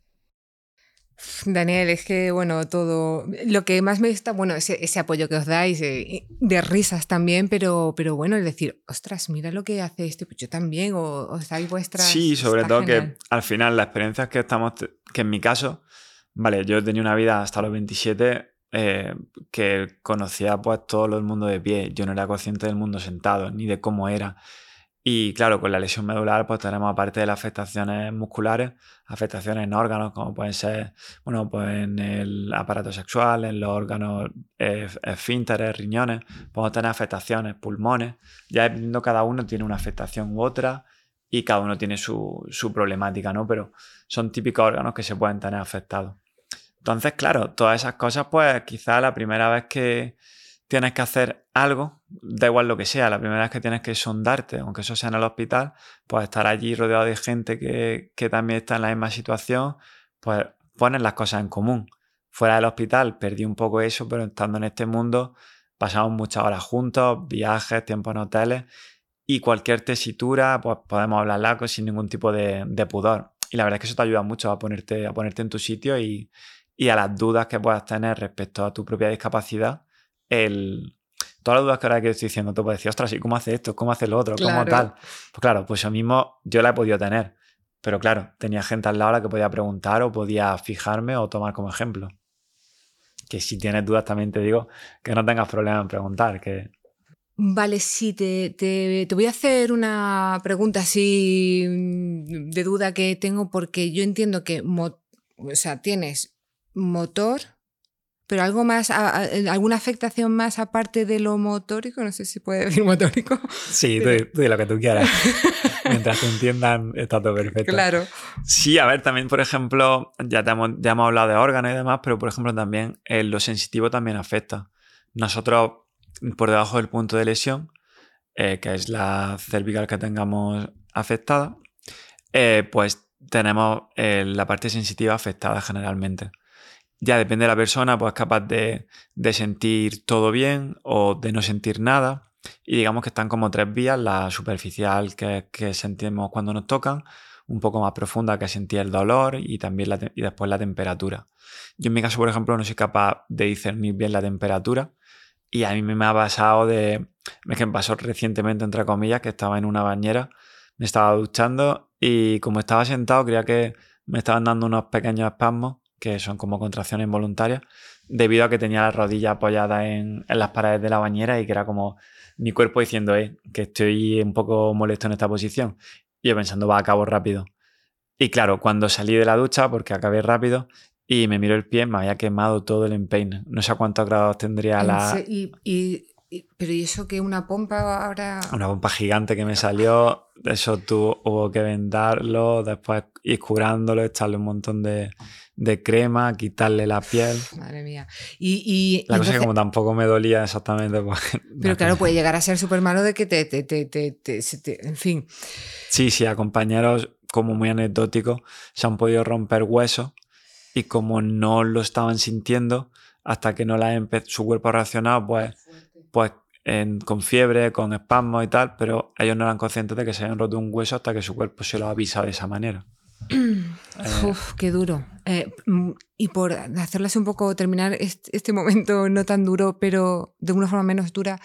Daniel, es que, bueno, todo... Lo que más me gusta, bueno, ese, ese apoyo que os dais, eh, de risas también, pero, pero bueno, es decir, ostras, mira lo que hace este, pues yo también, o os dais vuestras... Sí, sobre está todo genial. que al final las experiencias que estamos, que en mi caso, vale, yo he tenido una vida hasta los veintisiete eh, que conocía pues todo el mundo de pie, yo no era consciente del mundo sentado, ni de cómo era. Y claro, con la lesión medular pues tenemos aparte de las afectaciones musculares, afectaciones en órganos como pueden ser, bueno, pues en el aparato sexual, en los órganos eh, esfínteres, riñones, podemos tener afectaciones, pulmones, ya dependiendo cada uno tiene una afectación u otra y cada uno tiene su, su problemática, ¿no? Pero son típicos órganos que se pueden tener afectados. Entonces, claro, todas esas cosas pues quizá la primera vez que tienes que hacer algo, da igual lo que sea, la primera vez que tienes que sondarte, aunque eso sea en el hospital, pues estar allí rodeado de gente que, que también está en la misma situación, pues pones las cosas en común. Fuera del hospital perdí un poco eso, pero estando en este mundo pasamos muchas horas juntos, viajes, tiempo en hoteles y cualquier tesitura, pues podemos hablarla sin ningún tipo de, de pudor. Y la verdad es que eso te ayuda mucho a ponerte, a ponerte en tu sitio y, y a las dudas que puedas tener respecto a tu propia discapacidad. El, todas las dudas que ahora que estoy diciendo, te puedes decir, ostras, ¿y cómo hace esto? ¿Cómo hace lo otro? ¿Cómo Claro. tal? Pues claro, pues yo mismo yo la he podido tener. Pero claro, tenía gente al lado a la que podía preguntar o podía fijarme o tomar como ejemplo. Que si tienes dudas también te digo que no tengas problema en preguntar, que... Vale, sí, te, te, te voy a hacer una pregunta así de duda que tengo porque yo entiendo que mo- o sea, tienes motor, Pero algo más, a, a, alguna afectación más aparte de lo motórico, no sé si puede decir motórico. Sí, pero... tú, tú di lo que tú quieras. Mientras te entiendan, está todo perfecto. Claro. Sí, a ver, también, por ejemplo, ya, te hemos, ya hemos hablado de órganos y demás, pero por ejemplo también eh, lo sensitivo también afecta. Nosotros, por debajo del punto de lesión, eh, que es la cervical que tengamos afectada, eh, pues tenemos eh, la parte sensitiva afectada generalmente. Ya depende de la persona, pues es capaz de, de sentir todo bien o de no sentir nada. Y digamos que están como tres vías: la superficial, que, que sentimos cuando nos tocan, un poco más profunda, que sentir el dolor, y también la, y después la temperatura. Yo en mi caso, por ejemplo, no soy capaz de discernir bien la temperatura, y a mí me ha pasado de... Es que me pasó recientemente, entre comillas, que estaba en una bañera, me estaba duchando y como estaba sentado creía que me estaban dando unos pequeños espasmos, que son como contracciones involuntarias, debido a que tenía las rodillas apoyadas en, en las paredes de la bañera y que era como mi cuerpo diciendo eh, que estoy un poco molesto en esta posición. Y yo pensando, va, acabo rápido. Y claro, cuando salí de la ducha, porque acabé rápido, y me miro el pie, me había quemado todo el empeine. No sé a cuántos grados tendría la... Y, y, y, ¿Pero y eso que una pompa ahora...? Una pompa gigante que me salió, eso tú hubo que vendarlo, después ir curándolo, echarle un montón de, de crema, quitarle la piel. Madre mía. Y, y, la y cosa entonces... es que como tampoco me dolía exactamente... Pues, pero claro, puede llegar a ser súper malo de que te, te, te, te, te, te... En fin. Sí, sí, a compañeros como muy anecdóticos se han podido romper huesos y como no lo estaban sintiendo hasta que no la empe- su cuerpo ha reaccionado, pues, pues en, con fiebre, con espasmos y tal, pero ellos no eran conscientes de que se habían roto un hueso hasta que su cuerpo se lo ha avisado de esa manera. Uf, qué duro. Eh, y por hacerles un poco terminar este, este momento no tan duro, pero de una forma menos dura,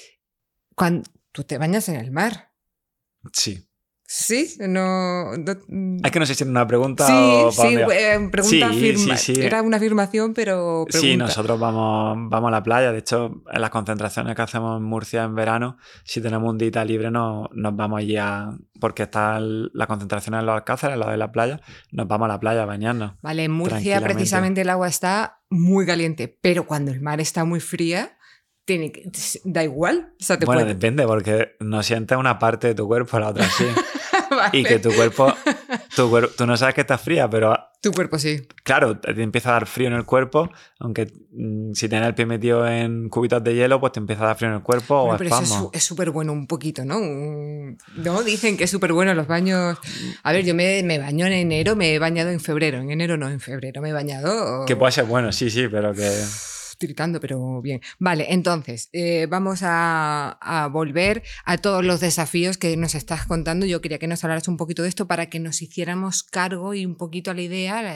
cuando tú te bañas en el mar. Sí. Sí, no, no... Es que no sé si era una pregunta sí, o... Sí, eh, pregunta sí, afirma. sí, sí. Era una afirmación, pero pregunta. Sí, nosotros vamos, vamos a la playa. De hecho, en las concentraciones que hacemos en Murcia en verano, si tenemos un día libre, no, nos vamos allí a... Porque está la concentración en los Alcázares, en lo de la playa, nos vamos a la playa a bañarnos. Vale, en Murcia precisamente el agua está muy caliente, pero cuando el mar está muy fría... Tiene que, da igual. O sea, te bueno, puede... depende, porque no sientes una parte de tu cuerpo, la otra sí. Vale. Y que tu cuerpo, tu cuerpo, tú no sabes que estás fría, pero... Tu cuerpo sí. Claro, te empieza a dar frío en el cuerpo, aunque mmm, si tienes el pie metido en cubitos de hielo, pues te empieza a dar frío en el cuerpo bueno, o pero espasmo. Eso es súper bueno un poquito, ¿no? ¿No? Dicen que es súper bueno los baños. A ver, yo me, me baño en enero, me he bañado en febrero. En enero no, en febrero me he bañado... Que puede ser bueno, sí, sí, pero que... tiritando, pero bien. Vale, entonces, eh, vamos a, a volver a todos los desafíos que nos estás contando. Yo quería que nos hablaras un poquito de esto para que nos hiciéramos cargo y un poquito a la idea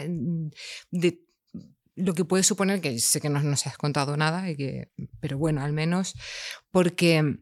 de lo que puede suponer, que sé que no nos has contado nada, y que, pero bueno, al menos porque...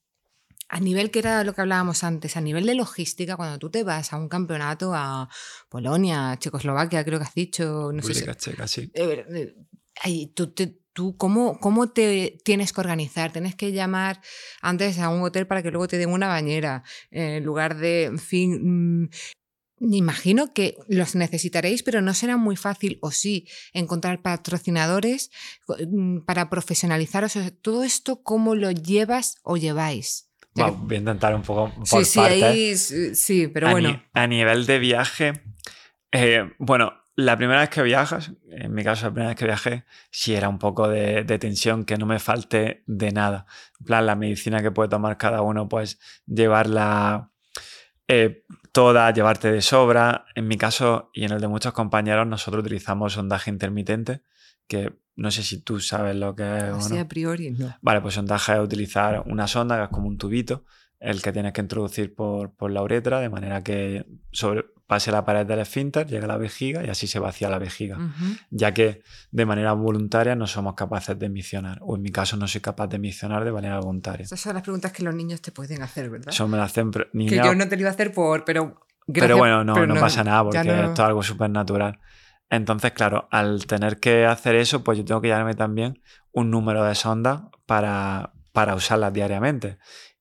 A nivel, que era lo que hablábamos antes, a nivel de logística, cuando tú te vas a un campeonato a Polonia, Checoslovaquia, creo que has dicho, no República sé si... Checa, sí. Eh, eh, ahí, tú te... ¿Tú cómo, cómo te tienes que organizar? Tienes que llamar antes a un hotel para que luego te den una bañera, en lugar de, en fin... Mmm, me imagino que los necesitaréis, pero no será muy fácil, o sí, encontrar patrocinadores para profesionalizaros. Todo esto, ¿cómo lo llevas o lleváis? Bueno, voy a intentar un poco por sí, sí, partes. Ahí, sí, pero a bueno. Ni, a nivel de viaje, eh, bueno... La primera vez que viajas, en mi caso la primera vez que viajé, sí era un poco de, de tensión, que no me falte de nada. En plan, la medicina que puede tomar cada uno, pues llevarla eh, toda, llevarte de sobra. En mi caso y en el de muchos compañeros, nosotros utilizamos sondaje intermitente, que no sé si tú sabes lo que es. Así o no. A priori, no. Vale, pues sondaje es utilizar una sonda que es como un tubito, el que tienes que introducir por, por la uretra, de manera que sobre, pase la pared del esfínter, llegue a la vejiga y así se vacía la vejiga. Uh-huh. Ya que de manera voluntaria no somos capaces de misionar, o en mi caso no soy capaz de misionar de manera voluntaria. Esas son las preguntas que los niños te pueden hacer, ¿verdad? Eso me las hacen niños. Que yo no te lo iba a hacer por... Pero, gracias, pero bueno, no, pero no, no pasa nada porque no... esto es algo súper natural. Entonces, claro, al tener que hacer eso, pues yo tengo que llevarme también un número de sondas para, para usarlas diariamente.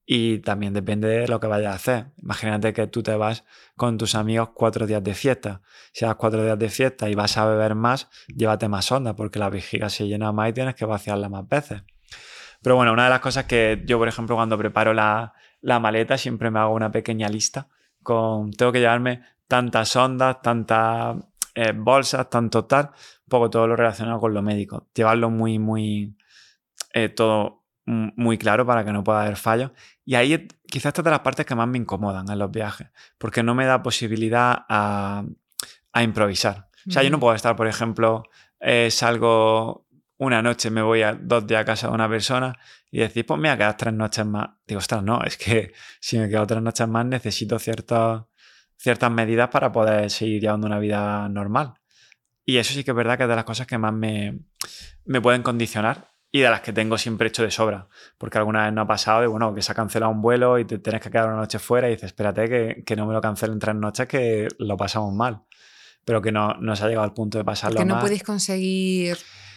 Y también depende de lo que vayas a hacer. Imagínate que tú te vas con tus amigos cuatro días de fiesta. Si vas cuatro días de fiesta y vas a beber más, llévate más sonda porque la vejiga se llena más y tienes que vaciarla más veces. Pero bueno, una de las cosas que yo, por ejemplo, cuando preparo la, la maleta, siempre me hago una pequeña lista con... Tengo que llevarme tantas sondas, tantas eh, bolsas, tanto tal, un poco todo lo relacionado con lo médico. Llevarlo muy, muy... Eh, todo muy claro para que no pueda haber fallos. Y ahí quizás esta es de las partes que más me incomodan en los viajes, porque no me da posibilidad a, a improvisar. O sea, mm. yo no puedo estar, por ejemplo, eh, salgo una noche, me voy a dos días a casa de una persona y decir, pues me voy a quedar tres noches más. Digo, ostras, no, es que si me quedo tres noches más necesito ciertas, ciertas medidas para poder seguir llevando una vida normal. Y eso sí que es verdad que es de las cosas que más me, me pueden condicionar. Y de las que tengo siempre hecho de sobra. Porque alguna vez no ha pasado de, bueno, que se ha cancelado un vuelo y te tienes que quedar una noche fuera y dices, espérate que, que no me lo cancelen tres noches que lo pasamos mal. Pero que no, no se ha llegado al punto de pasarlo mal. Que no podéis conseguir...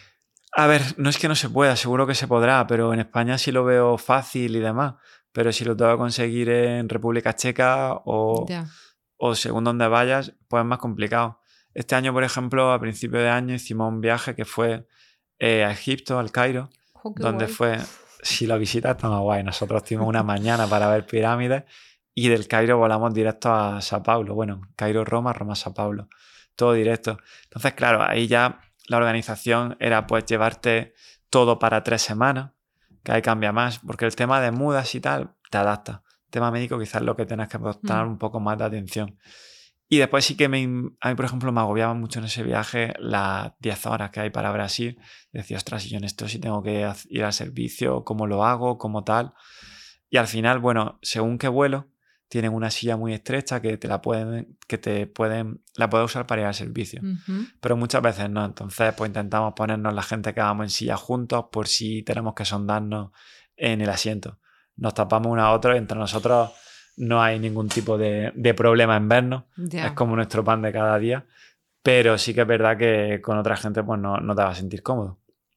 A ver, no es que no se pueda, seguro que se podrá, pero en España sí lo veo fácil y demás. Pero si lo tengo que conseguir en República Checa o, yeah. o según donde vayas, pues es más complicado. Este año, por ejemplo, a principio de año hicimos un viaje que fue... Eh, a Egipto, al Cairo, oh, donde guay. fue, si la visita está más guay, nosotros tuvimos una mañana para ver pirámides y del Cairo volamos directo a Sao Paulo, bueno, Cairo-Roma, Roma-Sao Paulo, todo directo. Entonces, claro, ahí ya la organización era pues llevarte todo para tres semanas, que ahí cambia más, porque el tema de mudas y tal, te adapta. El tema médico quizás es lo que tienes que prestar mm. un poco más de atención. Y después sí que me, a mí, por ejemplo, me agobiaba mucho en ese viaje las diez horas que hay para Brasil. Y decía, ostras, yo en esto sí tengo que ir al servicio, ¿cómo lo hago? ¿Cómo tal? Y al final, bueno, según qué vuelo, tienen una silla muy estrecha que te la pueden, que te pueden, la puedes usar para ir al servicio. Uh-huh. Pero muchas veces no. Entonces, pues intentamos ponernos la gente que vamos en silla juntos por si tenemos que sondarnos en el asiento. Nos tapamos uno a otro y entre nosotros... No hay ningún tipo de, de problema en vernos. Yeah. Es como nuestro pan de cada día. Pero sí que es verdad que con otra gente pues no, no te vas a sentir cómodo.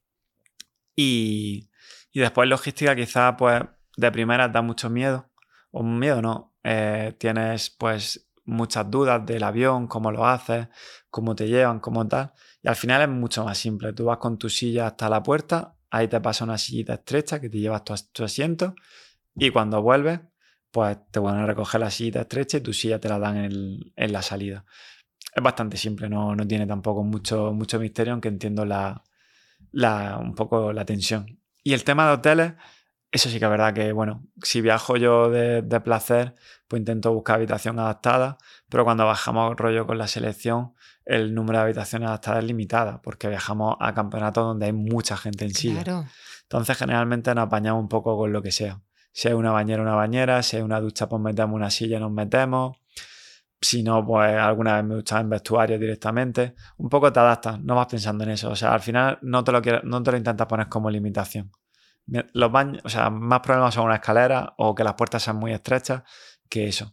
Y, y después logística quizás pues de primera da mucho miedo. O miedo no. Eh, tienes pues muchas dudas del avión, cómo lo haces, cómo te llevan, cómo tal. Y al final es mucho más simple. Tú vas con tu silla hasta la puerta. Ahí te pasa una sillita estrecha que te llevas tu, tu asiento. Y cuando vuelves pues te van a recoger la silla estrecha y tu silla te la dan en, el, en la salida. Es bastante simple, no, no tiene tampoco mucho, mucho misterio, aunque entiendo la, la, un poco la tensión. Y el tema de hoteles, eso sí que es verdad que, bueno, si viajo yo de, de placer, pues intento buscar habitación adaptada, pero cuando bajamos rollo con la selección, el número de habitaciones adaptadas es limitada, porque viajamos a campeonatos donde hay mucha gente en silla. Claro. Entonces, generalmente nos apañamos un poco con lo que sea. Si hay una bañera, una bañera. Si hay una ducha, pues metemos una silla y nos metemos. Si no, pues alguna vez me duchaba en vestuario directamente. Un poco te adaptas, no vas pensando en eso. O sea, al final no te lo, quieres, no te lo intentas poner como limitación. Los baños, o sea, más problemas son una escalera o que las puertas sean muy estrechas que eso.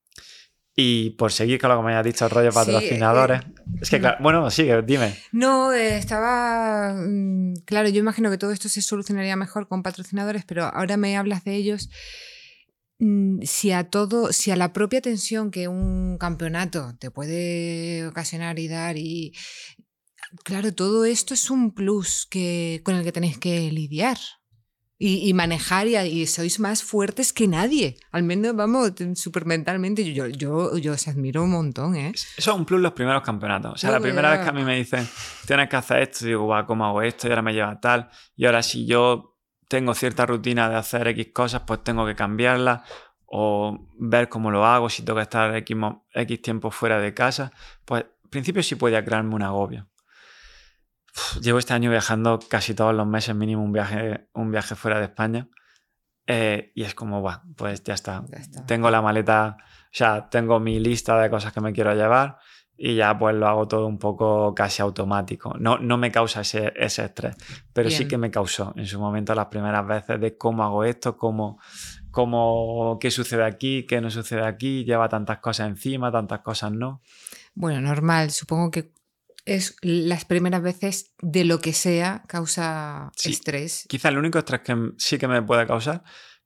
Y por seguir con lo que me hayas dicho, el rollo patrocinadores. Sí, eh, es que, claro, bueno, sigue, dime. No, eh, estaba. Mmm, claro, yo imagino que todo esto se solucionaría mejor con patrocinadores, pero ahora me hablas de ellos. Mmm, si a todo, si a la propia tensión que un campeonato te puede ocasionar y dar, y. Claro, todo esto es un plus que, con el que tenéis que lidiar. Y, y manejar y, y sois más fuertes que nadie. Al menos, vamos, súper mentalmente. Yo, yo, yo os admiro un montón, ¿eh? Eso es un plus los primeros campeonatos. O sea, no, la primera ya... vez que a mí me dicen tienes que hacer esto, digo, va, ¿cómo hago esto? Y ahora me lleva tal. Y ahora si yo tengo cierta rutina de hacer X cosas, pues tengo que cambiarla o ver cómo lo hago, si tengo que estar X, X tiempo fuera de casa. Pues al principio sí podía crearme un agobio. Llevo este año viajando casi todos los meses, mínimo un viaje, un viaje fuera de España. Eh, y es como, va, pues ya está. ya está. Tengo la maleta, o sea, tengo mi lista de cosas que me quiero llevar y ya pues lo hago todo un poco casi automático. No, no me causa ese, ese estrés, pero Bien. sí que me causó en su momento las primeras veces de cómo hago esto, cómo, cómo, qué sucede aquí, qué no sucede aquí, lleva tantas cosas encima, tantas cosas no. Bueno, normal, supongo que es las primeras veces de lo que sea causa sí, estrés. Quizá el único estrés que sí que me puede causar,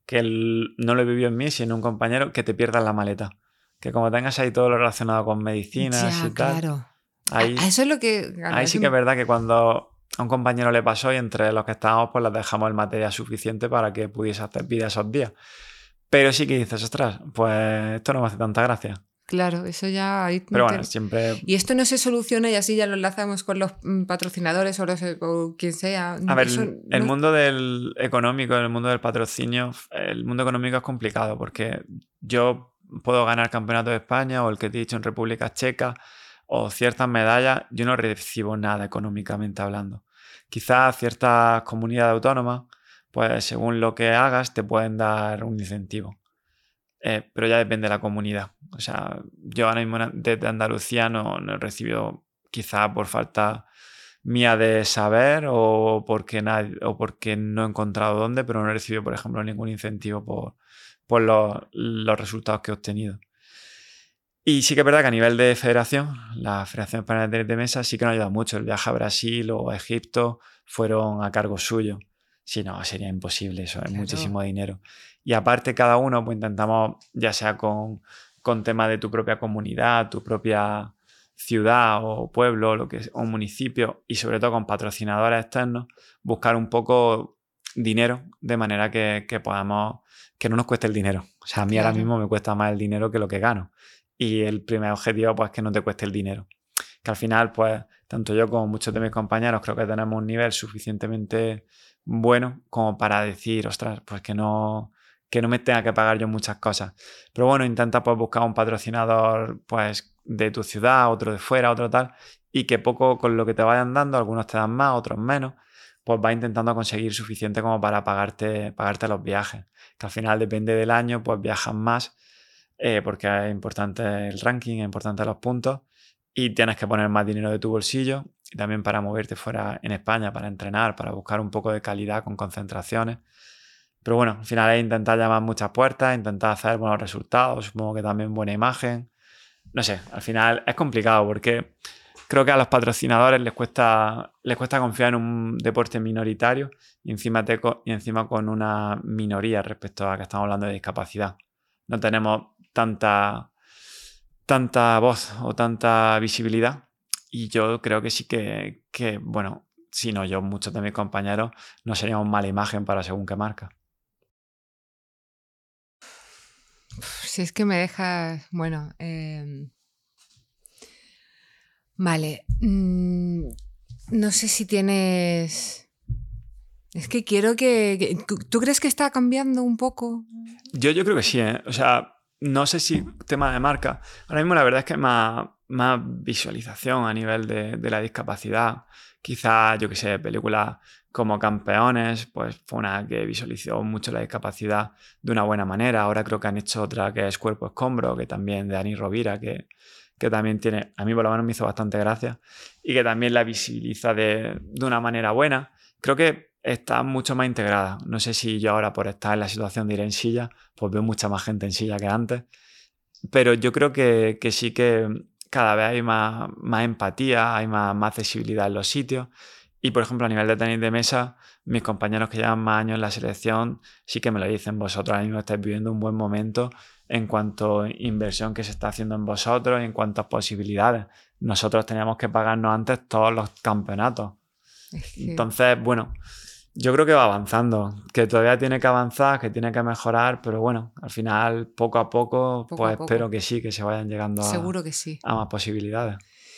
que el, no lo he vivido en mí, sino en un compañero, que te pierdas la maleta. Que como tengas ahí todo lo relacionado con medicinas Ya, y tal... claro. Ahí, A, a eso es lo que... Claro, ahí eso... sí que es verdad que cuando a un compañero le pasó y entre los que estábamos pues les dejamos el material suficiente para que pudiese hacer vida esos días. Pero sí que dices, ostras, pues esto no me hace tanta gracia. Claro, eso ya... Ahí Pero te... bueno, siempre... Y esto no se soluciona y así ya lo enlazamos con los patrocinadores o, los, o quien sea. A ver, eso el no... mundo del económico, el mundo del patrocinio, el mundo económico es complicado porque yo puedo ganar campeonato de España o el que te he dicho en República Checa o ciertas medallas, yo no recibo nada económicamente hablando. Quizás ciertas comunidades autónomas, pues según lo que hagas, te pueden dar un incentivo. Eh, pero ya depende de la comunidad. O sea, yo ahora mismo desde Andalucía no, no he recibido, quizás por falta mía de saber o porque, nadie, o porque no he encontrado dónde, pero no he recibido, por ejemplo, ningún incentivo por, por los, los resultados que he obtenido. Y sí que es verdad que a nivel de federación, la Federación Española de Tenis de Mesa sí que nos ha ayudado mucho. El viaje a Brasil o a Egipto fueron a cargo suyo. Si no, sería imposible, eso es Claro. muchísimo dinero. Y aparte cada uno pues intentamos, ya sea con, con temas de tu propia comunidad, tu propia ciudad o pueblo, lo que es, o municipio, y sobre todo con patrocinadores externos, buscar un poco dinero de manera que, que podamos, que no nos cueste el dinero. O sea, a mí Claro. ahora mismo me cuesta más el dinero que lo que gano. Y el primer objetivo, pues, que no te cueste el dinero. Que al final, pues, tanto yo como muchos de mis compañeros creo que tenemos un nivel suficientemente bueno como para decir, ostras, pues que no, que no me tenga que pagar yo muchas cosas. Pero bueno, intenta pues buscar un patrocinador, pues, de tu ciudad, otro de fuera, otro tal, y que poco con lo que te vayan dando, algunos te dan más, otros menos, pues vas intentando conseguir suficiente como para pagarte, pagarte los viajes. Que al final depende del año, pues viajas más, Eh, porque es importante el ranking, es importante los puntos y tienes que poner más dinero de tu bolsillo y también para moverte fuera en España, para entrenar, para buscar un poco de calidad con concentraciones. Pero bueno, al final es intentar llamar muchas puertas, intentar hacer buenos resultados, supongo que también buena imagen. No sé, al final es complicado porque creo que a los patrocinadores les cuesta, les cuesta confiar en un deporte minoritario y encima, te, y encima con una minoría respecto a que estamos hablando de discapacidad. No tenemos tanta, tanta voz o tanta visibilidad y yo creo que sí que, que, bueno, si no yo, muchos de mis compañeros no seríamos mala imagen para según qué marca. Si es que me dejas, bueno, eh... vale, mm, no sé si tienes... Es que quiero que, que... ¿Tú crees que está cambiando un poco? Yo, yo creo que sí, ¿eh? O sea, no sé si tema de marca. Ahora mismo la verdad es que hay más, más visualización a nivel de, de la discapacidad. Quizás, yo qué sé, películas como Campeones, pues fue una que visualizó mucho la discapacidad de una buena manera. Ahora creo que han hecho otra que es Cuerpo Escombro, que también de Ani Rovira, que, que también tiene, a mí por lo menos me hizo bastante gracia, y que también la visibiliza de, de una manera buena. Creo que está mucho más integrada. No sé si yo ahora por estar en la situación de ir en silla, pues veo mucha más gente en silla que antes. Pero yo creo que, que sí que cada vez hay más, más empatía, hay más, más accesibilidad en los sitios. Y por ejemplo, a nivel de tenis de mesa, mis compañeros que llevan más años en la selección sí que me lo dicen. Vosotros ahora mismo estáis viviendo un buen momento en cuanto a inversión que se está haciendo en vosotros y en cuanto a posibilidades. Nosotros teníamos que pagarnos antes todos los campeonatos. Es que... Entonces, bueno, yo creo que va avanzando, que todavía tiene que avanzar, que tiene que mejorar, pero bueno, al final, poco a poco, poco pues a poco. Espero que sí, que se vayan llegando a, Seguro que sí. a más posibilidades.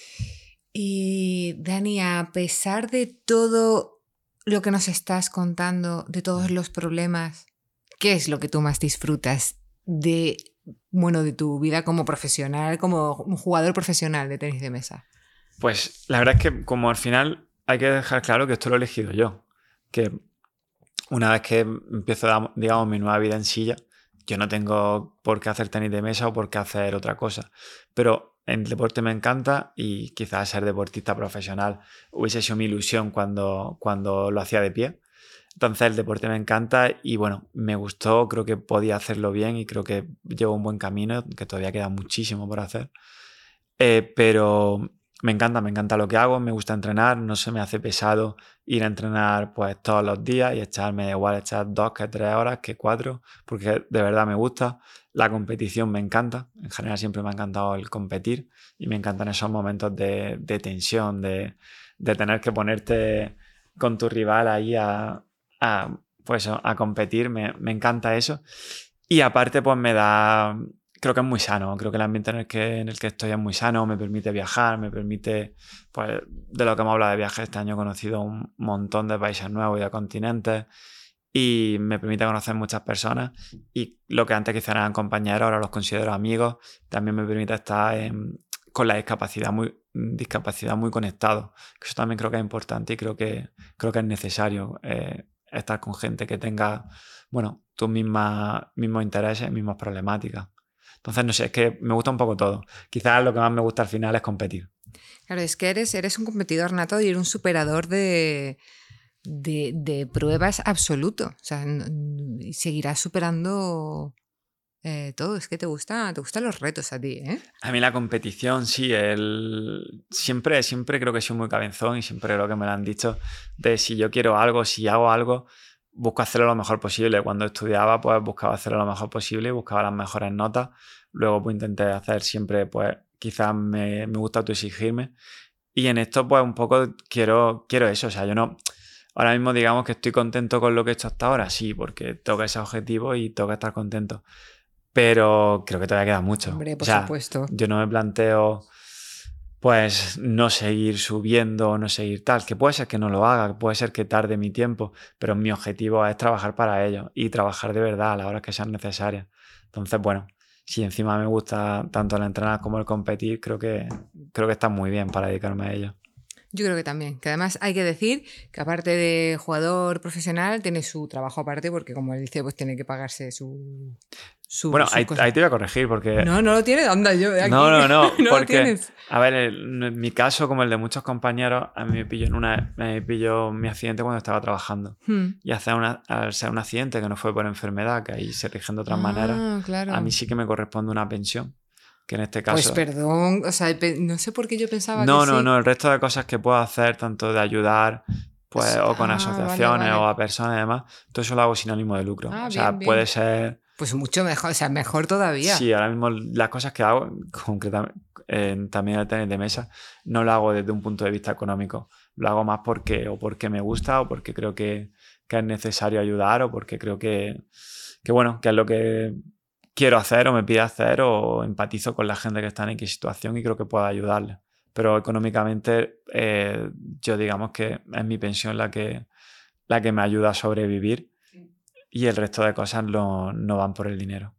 Y Dani, a pesar de todo lo que nos estás contando, de todos los problemas, ¿qué es lo que tú más disfrutas de, bueno, de tu vida como profesional, como un jugador profesional de tenis de mesa? Pues la verdad es que como al final hay que dejar claro que esto lo he elegido yo, que una vez que empiezo, digamos, mi nueva vida en silla, yo no tengo por qué hacer tenis de mesa o por qué hacer otra cosa, pero el deporte me encanta y quizás ser deportista profesional hubiese sido mi ilusión cuando, cuando lo hacía de pie. Entonces el deporte me encanta y bueno, me gustó, creo que podía hacerlo bien y creo que llevo un buen camino, que todavía queda muchísimo por hacer. Eh, pero me encanta, me encanta lo que hago, me gusta entrenar, no se me hace pesado ir a entrenar pues todos los días y echarme da igual echar dos que tres horas que cuatro, porque de verdad me gusta. La competición me encanta, en general siempre me ha encantado el competir y me encantan esos momentos de, de tensión, de, de tener que ponerte con tu rival ahí a, a, pues, a competir, me, me encanta eso. Y aparte pues me da... Creo que es muy sano, creo que el ambiente en el que, en el que estoy es muy sano, me permite viajar, me permite, pues de lo que hemos hablado de viajes, este año he conocido un montón de países nuevos y de continentes y me permite conocer muchas personas y lo que antes quizás eran compañeros, ahora los considero amigos, también me permite estar en, con la discapacidad muy, discapacidad muy conectado, que eso también creo que es importante y creo que, creo que es necesario eh, estar con gente que tenga, bueno, tus mismas, mismos intereses, mismas problemáticas. Entonces, no sé, es que me gusta un poco todo. Quizás lo que más me gusta al final es competir. Claro, es que eres, eres un competidor nato y eres un superador de, de, de pruebas absoluto. O sea, y seguirás superando eh, todo. Es que te gusta, te gustan los retos a ti, ¿eh? A mí la competición, sí. El... Siempre, siempre creo que soy muy cabezón y siempre creo que me lo han dicho de si yo quiero algo, si hago algo, busco hacerlo lo mejor posible. Cuando estudiaba, pues buscaba hacerlo lo mejor posible, buscaba las mejores notas. Luego, pues intenté hacer siempre, pues quizás me, me gusta autoexigirme. Y en esto, pues un poco quiero, quiero eso. O sea, yo no... Ahora mismo digamos que estoy contento con lo que he hecho hasta ahora, sí, porque tengo ese objetivo y tengo que estar contento. Pero creo que todavía queda mucho. Hombre, por o sea, supuesto. Yo no me planteo... pues no seguir subiendo, no seguir tal, que puede ser que no lo haga, puede ser que tarde mi tiempo, pero mi objetivo es trabajar para ello y trabajar de verdad a las horas que sean necesarias. Entonces, bueno, si encima me gusta tanto el entrenar como el competir, creo que, creo que está muy bien para dedicarme a ello. Yo creo que también, que además hay que decir que aparte de jugador profesional tiene su trabajo aparte porque como él dice pues tiene que pagarse su... su bueno, su ahí, cosa. ahí te voy a corregir porque... No, no lo tiene, anda yo de aquí. No, no, no, no porque, lo tienes. A ver, en mi caso, como el de muchos compañeros, a mí me pilló, en una, me pilló mi accidente cuando estaba trabajando. Hmm. Y hacer una, al ser un accidente que no fue por enfermedad, que ahí se rigen de otras ah, maneras, claro. A mí sí que me corresponde una pensión. Que en este caso... Pues perdón, o sea, no sé por qué yo pensaba no, que no, sí. No, el resto de cosas que puedo hacer, tanto de ayudar, pues, o con ah, asociaciones vale, vale. o a personas y demás, todo eso lo hago sin ánimo de lucro. Ah, o sea, bien, puede bien. ser... Pues mucho mejor, o sea, mejor todavía. Sí, ahora mismo las cosas que hago, concretamente, eh, también el tenis de mesa, no lo hago desde un punto de vista económico. Lo hago más porque, o porque me gusta, o porque creo que, que es necesario ayudar, o porque creo que, que, bueno, que es lo que quiero hacer o me pide hacer, o empatizo con la gente que está en X situación y creo que puedo ayudarle. Pero económicamente, eh, yo digamos que es mi pensión la que, la que me ayuda a sobrevivir y el resto de cosas no, no van por el dinero.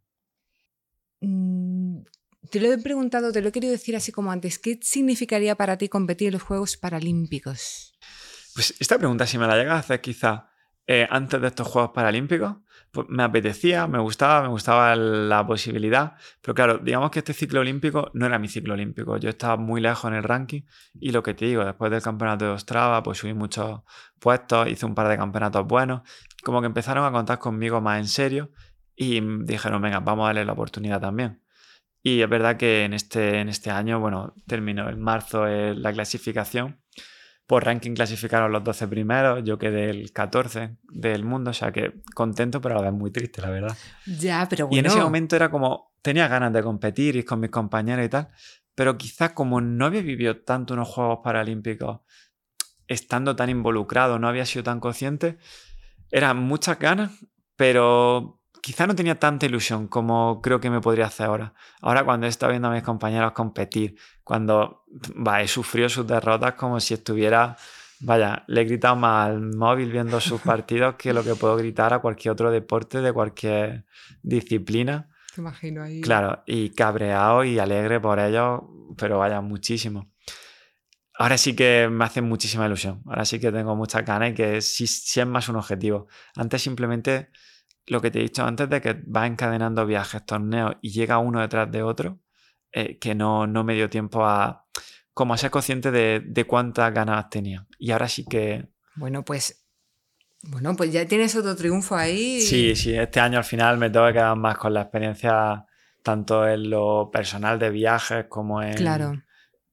Te lo he preguntado, te lo he querido decir así como antes. ¿Qué significaría para ti competir en los Juegos Paralímpicos? Pues esta pregunta, si me la llegas a hacer quizá eh, antes de estos Juegos Paralímpicos, pues me apetecía, me gustaba, me gustaba la posibilidad. Pero claro, digamos que este ciclo olímpico no era mi ciclo olímpico. Yo estaba muy lejos en el ranking y lo que te digo, después del campeonato de Ostrava, pues subí muchos puestos, hice un par de campeonatos buenos. Como que empezaron a contar conmigo más en serio y dijeron, venga, vamos a darle la oportunidad también. Y es verdad que en este, en este año, bueno, terminó en marzo eh, la clasificación. Por ranking clasificaron los doce primeros, yo quedé el catorce del mundo, o sea que contento, pero a la vez muy triste, la verdad. Ya, pero bueno. Y en ese momento era como, tenía ganas de competir, ir con mis compañeros y tal, pero quizás como no había vivido tanto unos Juegos Paralímpicos, estando tan involucrado, no había sido tan consciente, eran muchas ganas, pero... quizá no tenía tanta ilusión como creo que me podría hacer ahora. Ahora cuando he estado viendo a mis compañeros competir, cuando va, he sufrido sus derrotas como si estuviera, vaya, le he gritado más al móvil viendo sus partidos que lo que puedo gritar a cualquier otro deporte de cualquier disciplina. Te imagino ahí. Claro, y cabreado y alegre por ellos, pero vaya, muchísimo. Ahora sí que me hace muchísima ilusión. Ahora sí que tengo muchas ganas y que sí, sí es más un objetivo. Antes simplemente... lo que te he dicho antes de que vas encadenando viajes, torneos y llega uno detrás de otro, eh, que no, no me dio tiempo a, como a ser consciente de, de cuántas ganas tenía. Y ahora sí que... Bueno, pues bueno, pues ya tienes otro triunfo ahí. Sí, sí, este año al final me tengo que quedar más con la experiencia tanto en lo personal de viajes como en, claro.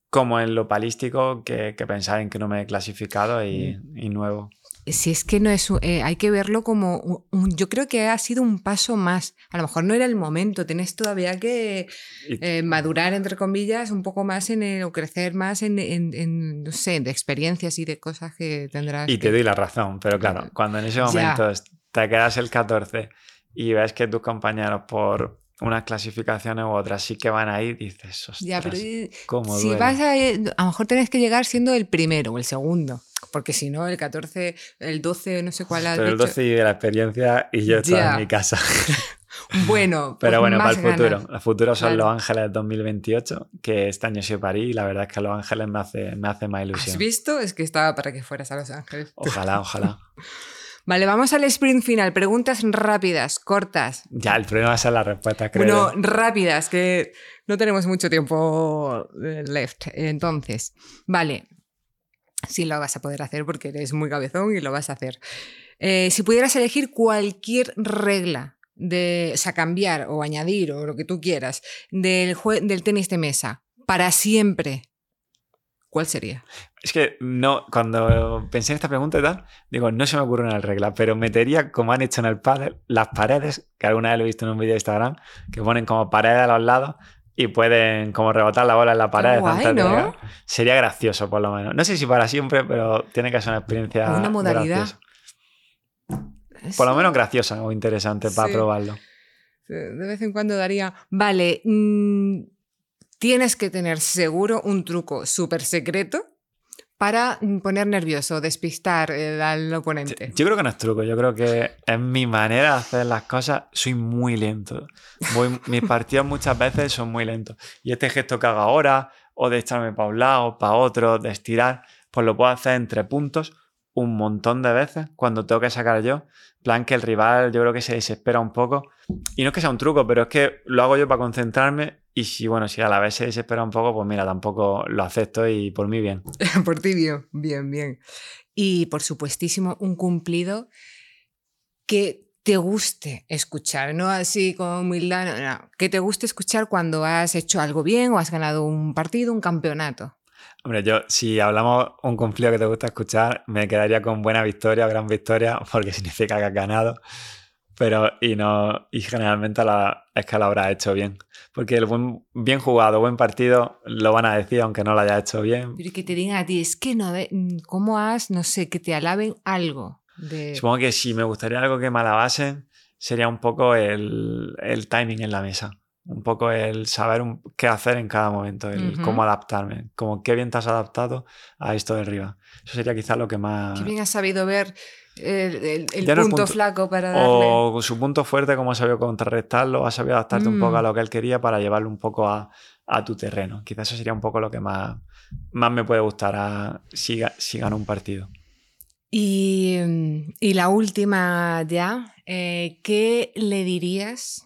como en lo palístico, que, que pensar en que no me he clasificado y, mm. y nuevo. Si es que no es, eh, hay que verlo como, un, un, yo creo que ha sido un paso más. A lo mejor no era el momento, tenés todavía que eh, madurar, entre comillas, un poco más en el, o crecer más en, en, en, no sé, de experiencias y de cosas que tendrás. Y que... te doy la razón, pero claro, eh, cuando en ese momento ya. te quedas el catorce y ves que tus compañeros por unas clasificaciones u otras sí que van ahí, dices, ostras, ya, pero cómo si duele. vas a, a lo mejor tenés que llegar siendo el primero o el segundo. Porque si no, el catorce, el doce, no sé cuál has Pero el doce dicho. y la experiencia y yo estaba en mi casa. Bueno, pero pues bueno, más para el futuro. ganas. El futuro son claro. Los Ángeles dos mil veintiocho, que este año soy París y la verdad es que Los Ángeles me hace, me hace más ilusión. ¿Has visto? Es que estaba para que fueras a Los Ángeles. Ojalá, ojalá. Vale, vamos al sprint final. Preguntas rápidas, cortas. Ya, el problema es la respuesta, creo. Bueno, rápidas, que no tenemos mucho tiempo left. Entonces, vale. Sí lo vas a poder hacer porque eres muy cabezón y lo vas a hacer. Eh, si pudieras elegir cualquier regla, de, o sea, cambiar o añadir o lo que tú quieras del, del tenis de mesa para siempre, ¿cuál sería? Es que no, cuando pensé en esta pregunta y tal, digo, no se me ocurre una regla, pero metería, como han hecho en el pádel, las paredes, que alguna vez lo he visto en un vídeo de Instagram, que ponen como paredes a los lados y pueden como rebotar la bola en la pared. Guay, antes ¿no? de llegar. Sería gracioso, por lo menos. No sé si para siempre, pero tiene que ser una experiencia una modalidad. graciosa. Por lo menos graciosa o interesante sí. para probarlo. De vez en cuando daría... Vale, mmm, tienes que tener seguro un truco súper secreto para poner nervioso, despistar al oponente. Yo creo que no es truco, yo creo que es mi manera de hacer las cosas. Soy muy lento. Voy, mis partidos muchas veces son muy lentos. Y este gesto que hago ahora, o de echarme para un lado, para otro, de estirar, pues lo puedo hacer entre puntos un montón de veces cuando tengo que sacar yo. Plan que el rival yo creo que se desespera un poco. Y no es que sea un truco, pero es que lo hago yo para concentrarme. Y si, bueno, si a la vez se desespera un poco, pues mira, tampoco lo acepto y por mí bien. Por ti bien, bien, bien. Y por supuestísimo, un cumplido que te guste escuchar, no así con humildad, no, no, que te guste escuchar cuando has hecho algo bien o has ganado un partido, un campeonato. Hombre, yo, si hablamos un cumplido que te gusta escuchar, me quedaría con buena victoria o gran victoria, porque significa que has ganado. Pero, y no, y generalmente la, es que lo habrás hecho bien. Porque el buen, bien jugado, buen partido, lo van a decir aunque no lo hayas hecho bien. Pero que te digan a ti, es que no, ¿cómo has, no sé, que te alaben algo? De... Supongo que si me gustaría algo que me alabasen, sería un poco el, el timing en la mesa. Un poco el saber un, qué hacer en cada momento, el uh-huh. cómo adaptarme, como qué bien te has adaptado a esto de arriba. Eso sería quizás lo que más... Qué bien has sabido ver el, el, el, punto, el punto flaco para darle... O su punto fuerte, cómo has sabido contrarrestarlo, has sabido adaptarte mm. un poco a lo que él quería para llevarlo un poco a, a tu terreno. Quizás eso sería un poco lo que más, más me puede gustar a, si, si gano un partido. Y, y la última ya, eh, ¿qué le dirías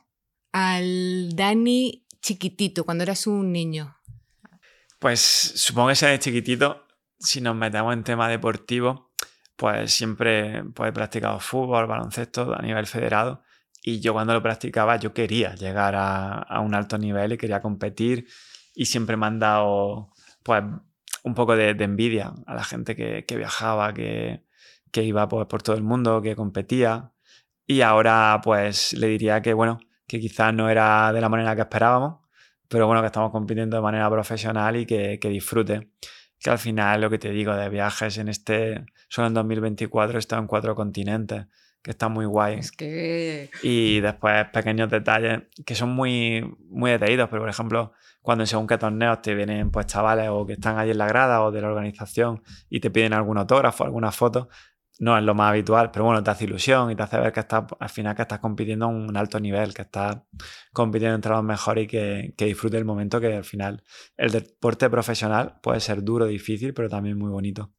al Dani chiquitito, cuando eras un niño? Pues supongo que ese chiquitito, si nos metemos en tema deportivo, pues siempre pues, he practicado fútbol, baloncesto a nivel federado, y yo cuando lo practicaba yo quería llegar a, a un alto nivel y quería competir, y siempre me han dado pues, un poco de, de envidia a la gente que, que viajaba, que, que iba pues, por todo el mundo, que competía, y ahora pues le diría que bueno, que quizás no era de la manera que esperábamos, pero bueno, que estamos compitiendo de manera profesional y que, que disfrute. Que al final lo que te digo de viajes en este, solo en dos mil veinticuatro he estado en cuatro continentes, que está muy guay. Es que... Y después pequeños detalles que son muy, muy detallidos, pero por ejemplo, cuando en según qué torneos te vienen pues chavales o que están allí en la grada o de la organización y te piden algún autógrafo, alguna foto, no es lo más habitual, pero bueno, te hace ilusión y te hace ver que estás, al final que estás compitiendo a un alto nivel, que estás compitiendo entre los mejores y que, que disfrutes el momento, que al final el deporte profesional puede ser duro, difícil, pero también muy bonito.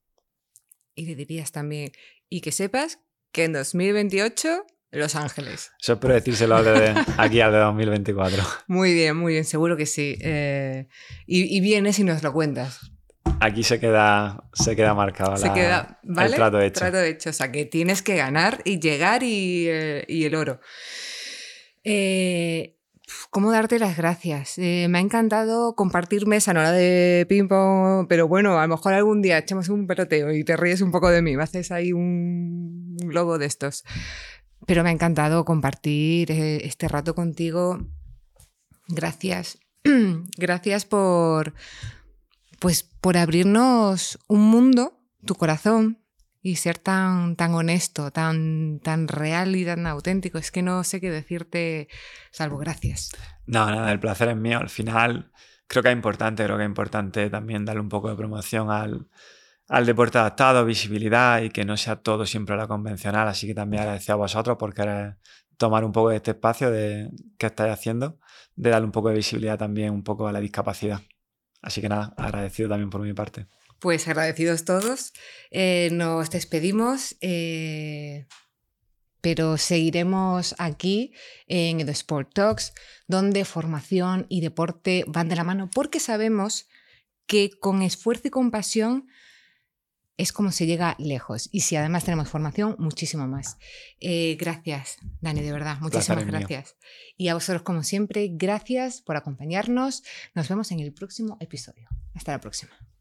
Y le dirías también, y que sepas que en dos mil veintiocho, Los Ángeles. Eso espero decírselo de aquí al de dos mil veinticuatro. Muy bien, muy bien, seguro que sí. Eh, y, y vienes y nos lo cuentas. Aquí se queda, se queda marcado se la, queda, ¿vale? el trato hecho. trato hecho. O sea, que tienes que ganar y llegar y, eh, y el oro. Eh, ¿Cómo darte las gracias? Eh, me ha encantado compartir mesa, no la de ping-pong, pero bueno, a lo mejor algún día echamos un peloteo y te ríes un poco de mí, me haces ahí un globo de estos. Pero me ha encantado compartir eh, este rato contigo. Gracias. Gracias por, pues, por abrirnos un mundo, tu corazón, y ser tan, tan honesto, tan, tan real y tan auténtico. Es que no sé qué decirte, salvo gracias. No, nada, el placer es mío. Al final creo que es importante, creo que es importante también darle un poco de promoción al, al deporte adaptado, visibilidad y que no sea todo siempre lo convencional. Así que también agradecido a vosotros por querer tomar un poco de este espacio de, que estáis haciendo, de darle un poco de visibilidad también un poco a la discapacidad. Así que nada, agradecido también por mi parte. Pues agradecidos todos. Eh, nos despedimos, eh, pero seguiremos aquí en The Sport Talks, donde formación y deporte van de la mano, porque sabemos que con esfuerzo y compasión es como se llega lejos. Y si además tenemos formación, muchísimo más. Eh, gracias, Dani, de verdad. Muchísimas gracias. Y a vosotros, como siempre, gracias por acompañarnos. Nos vemos en el próximo episodio. Hasta la próxima.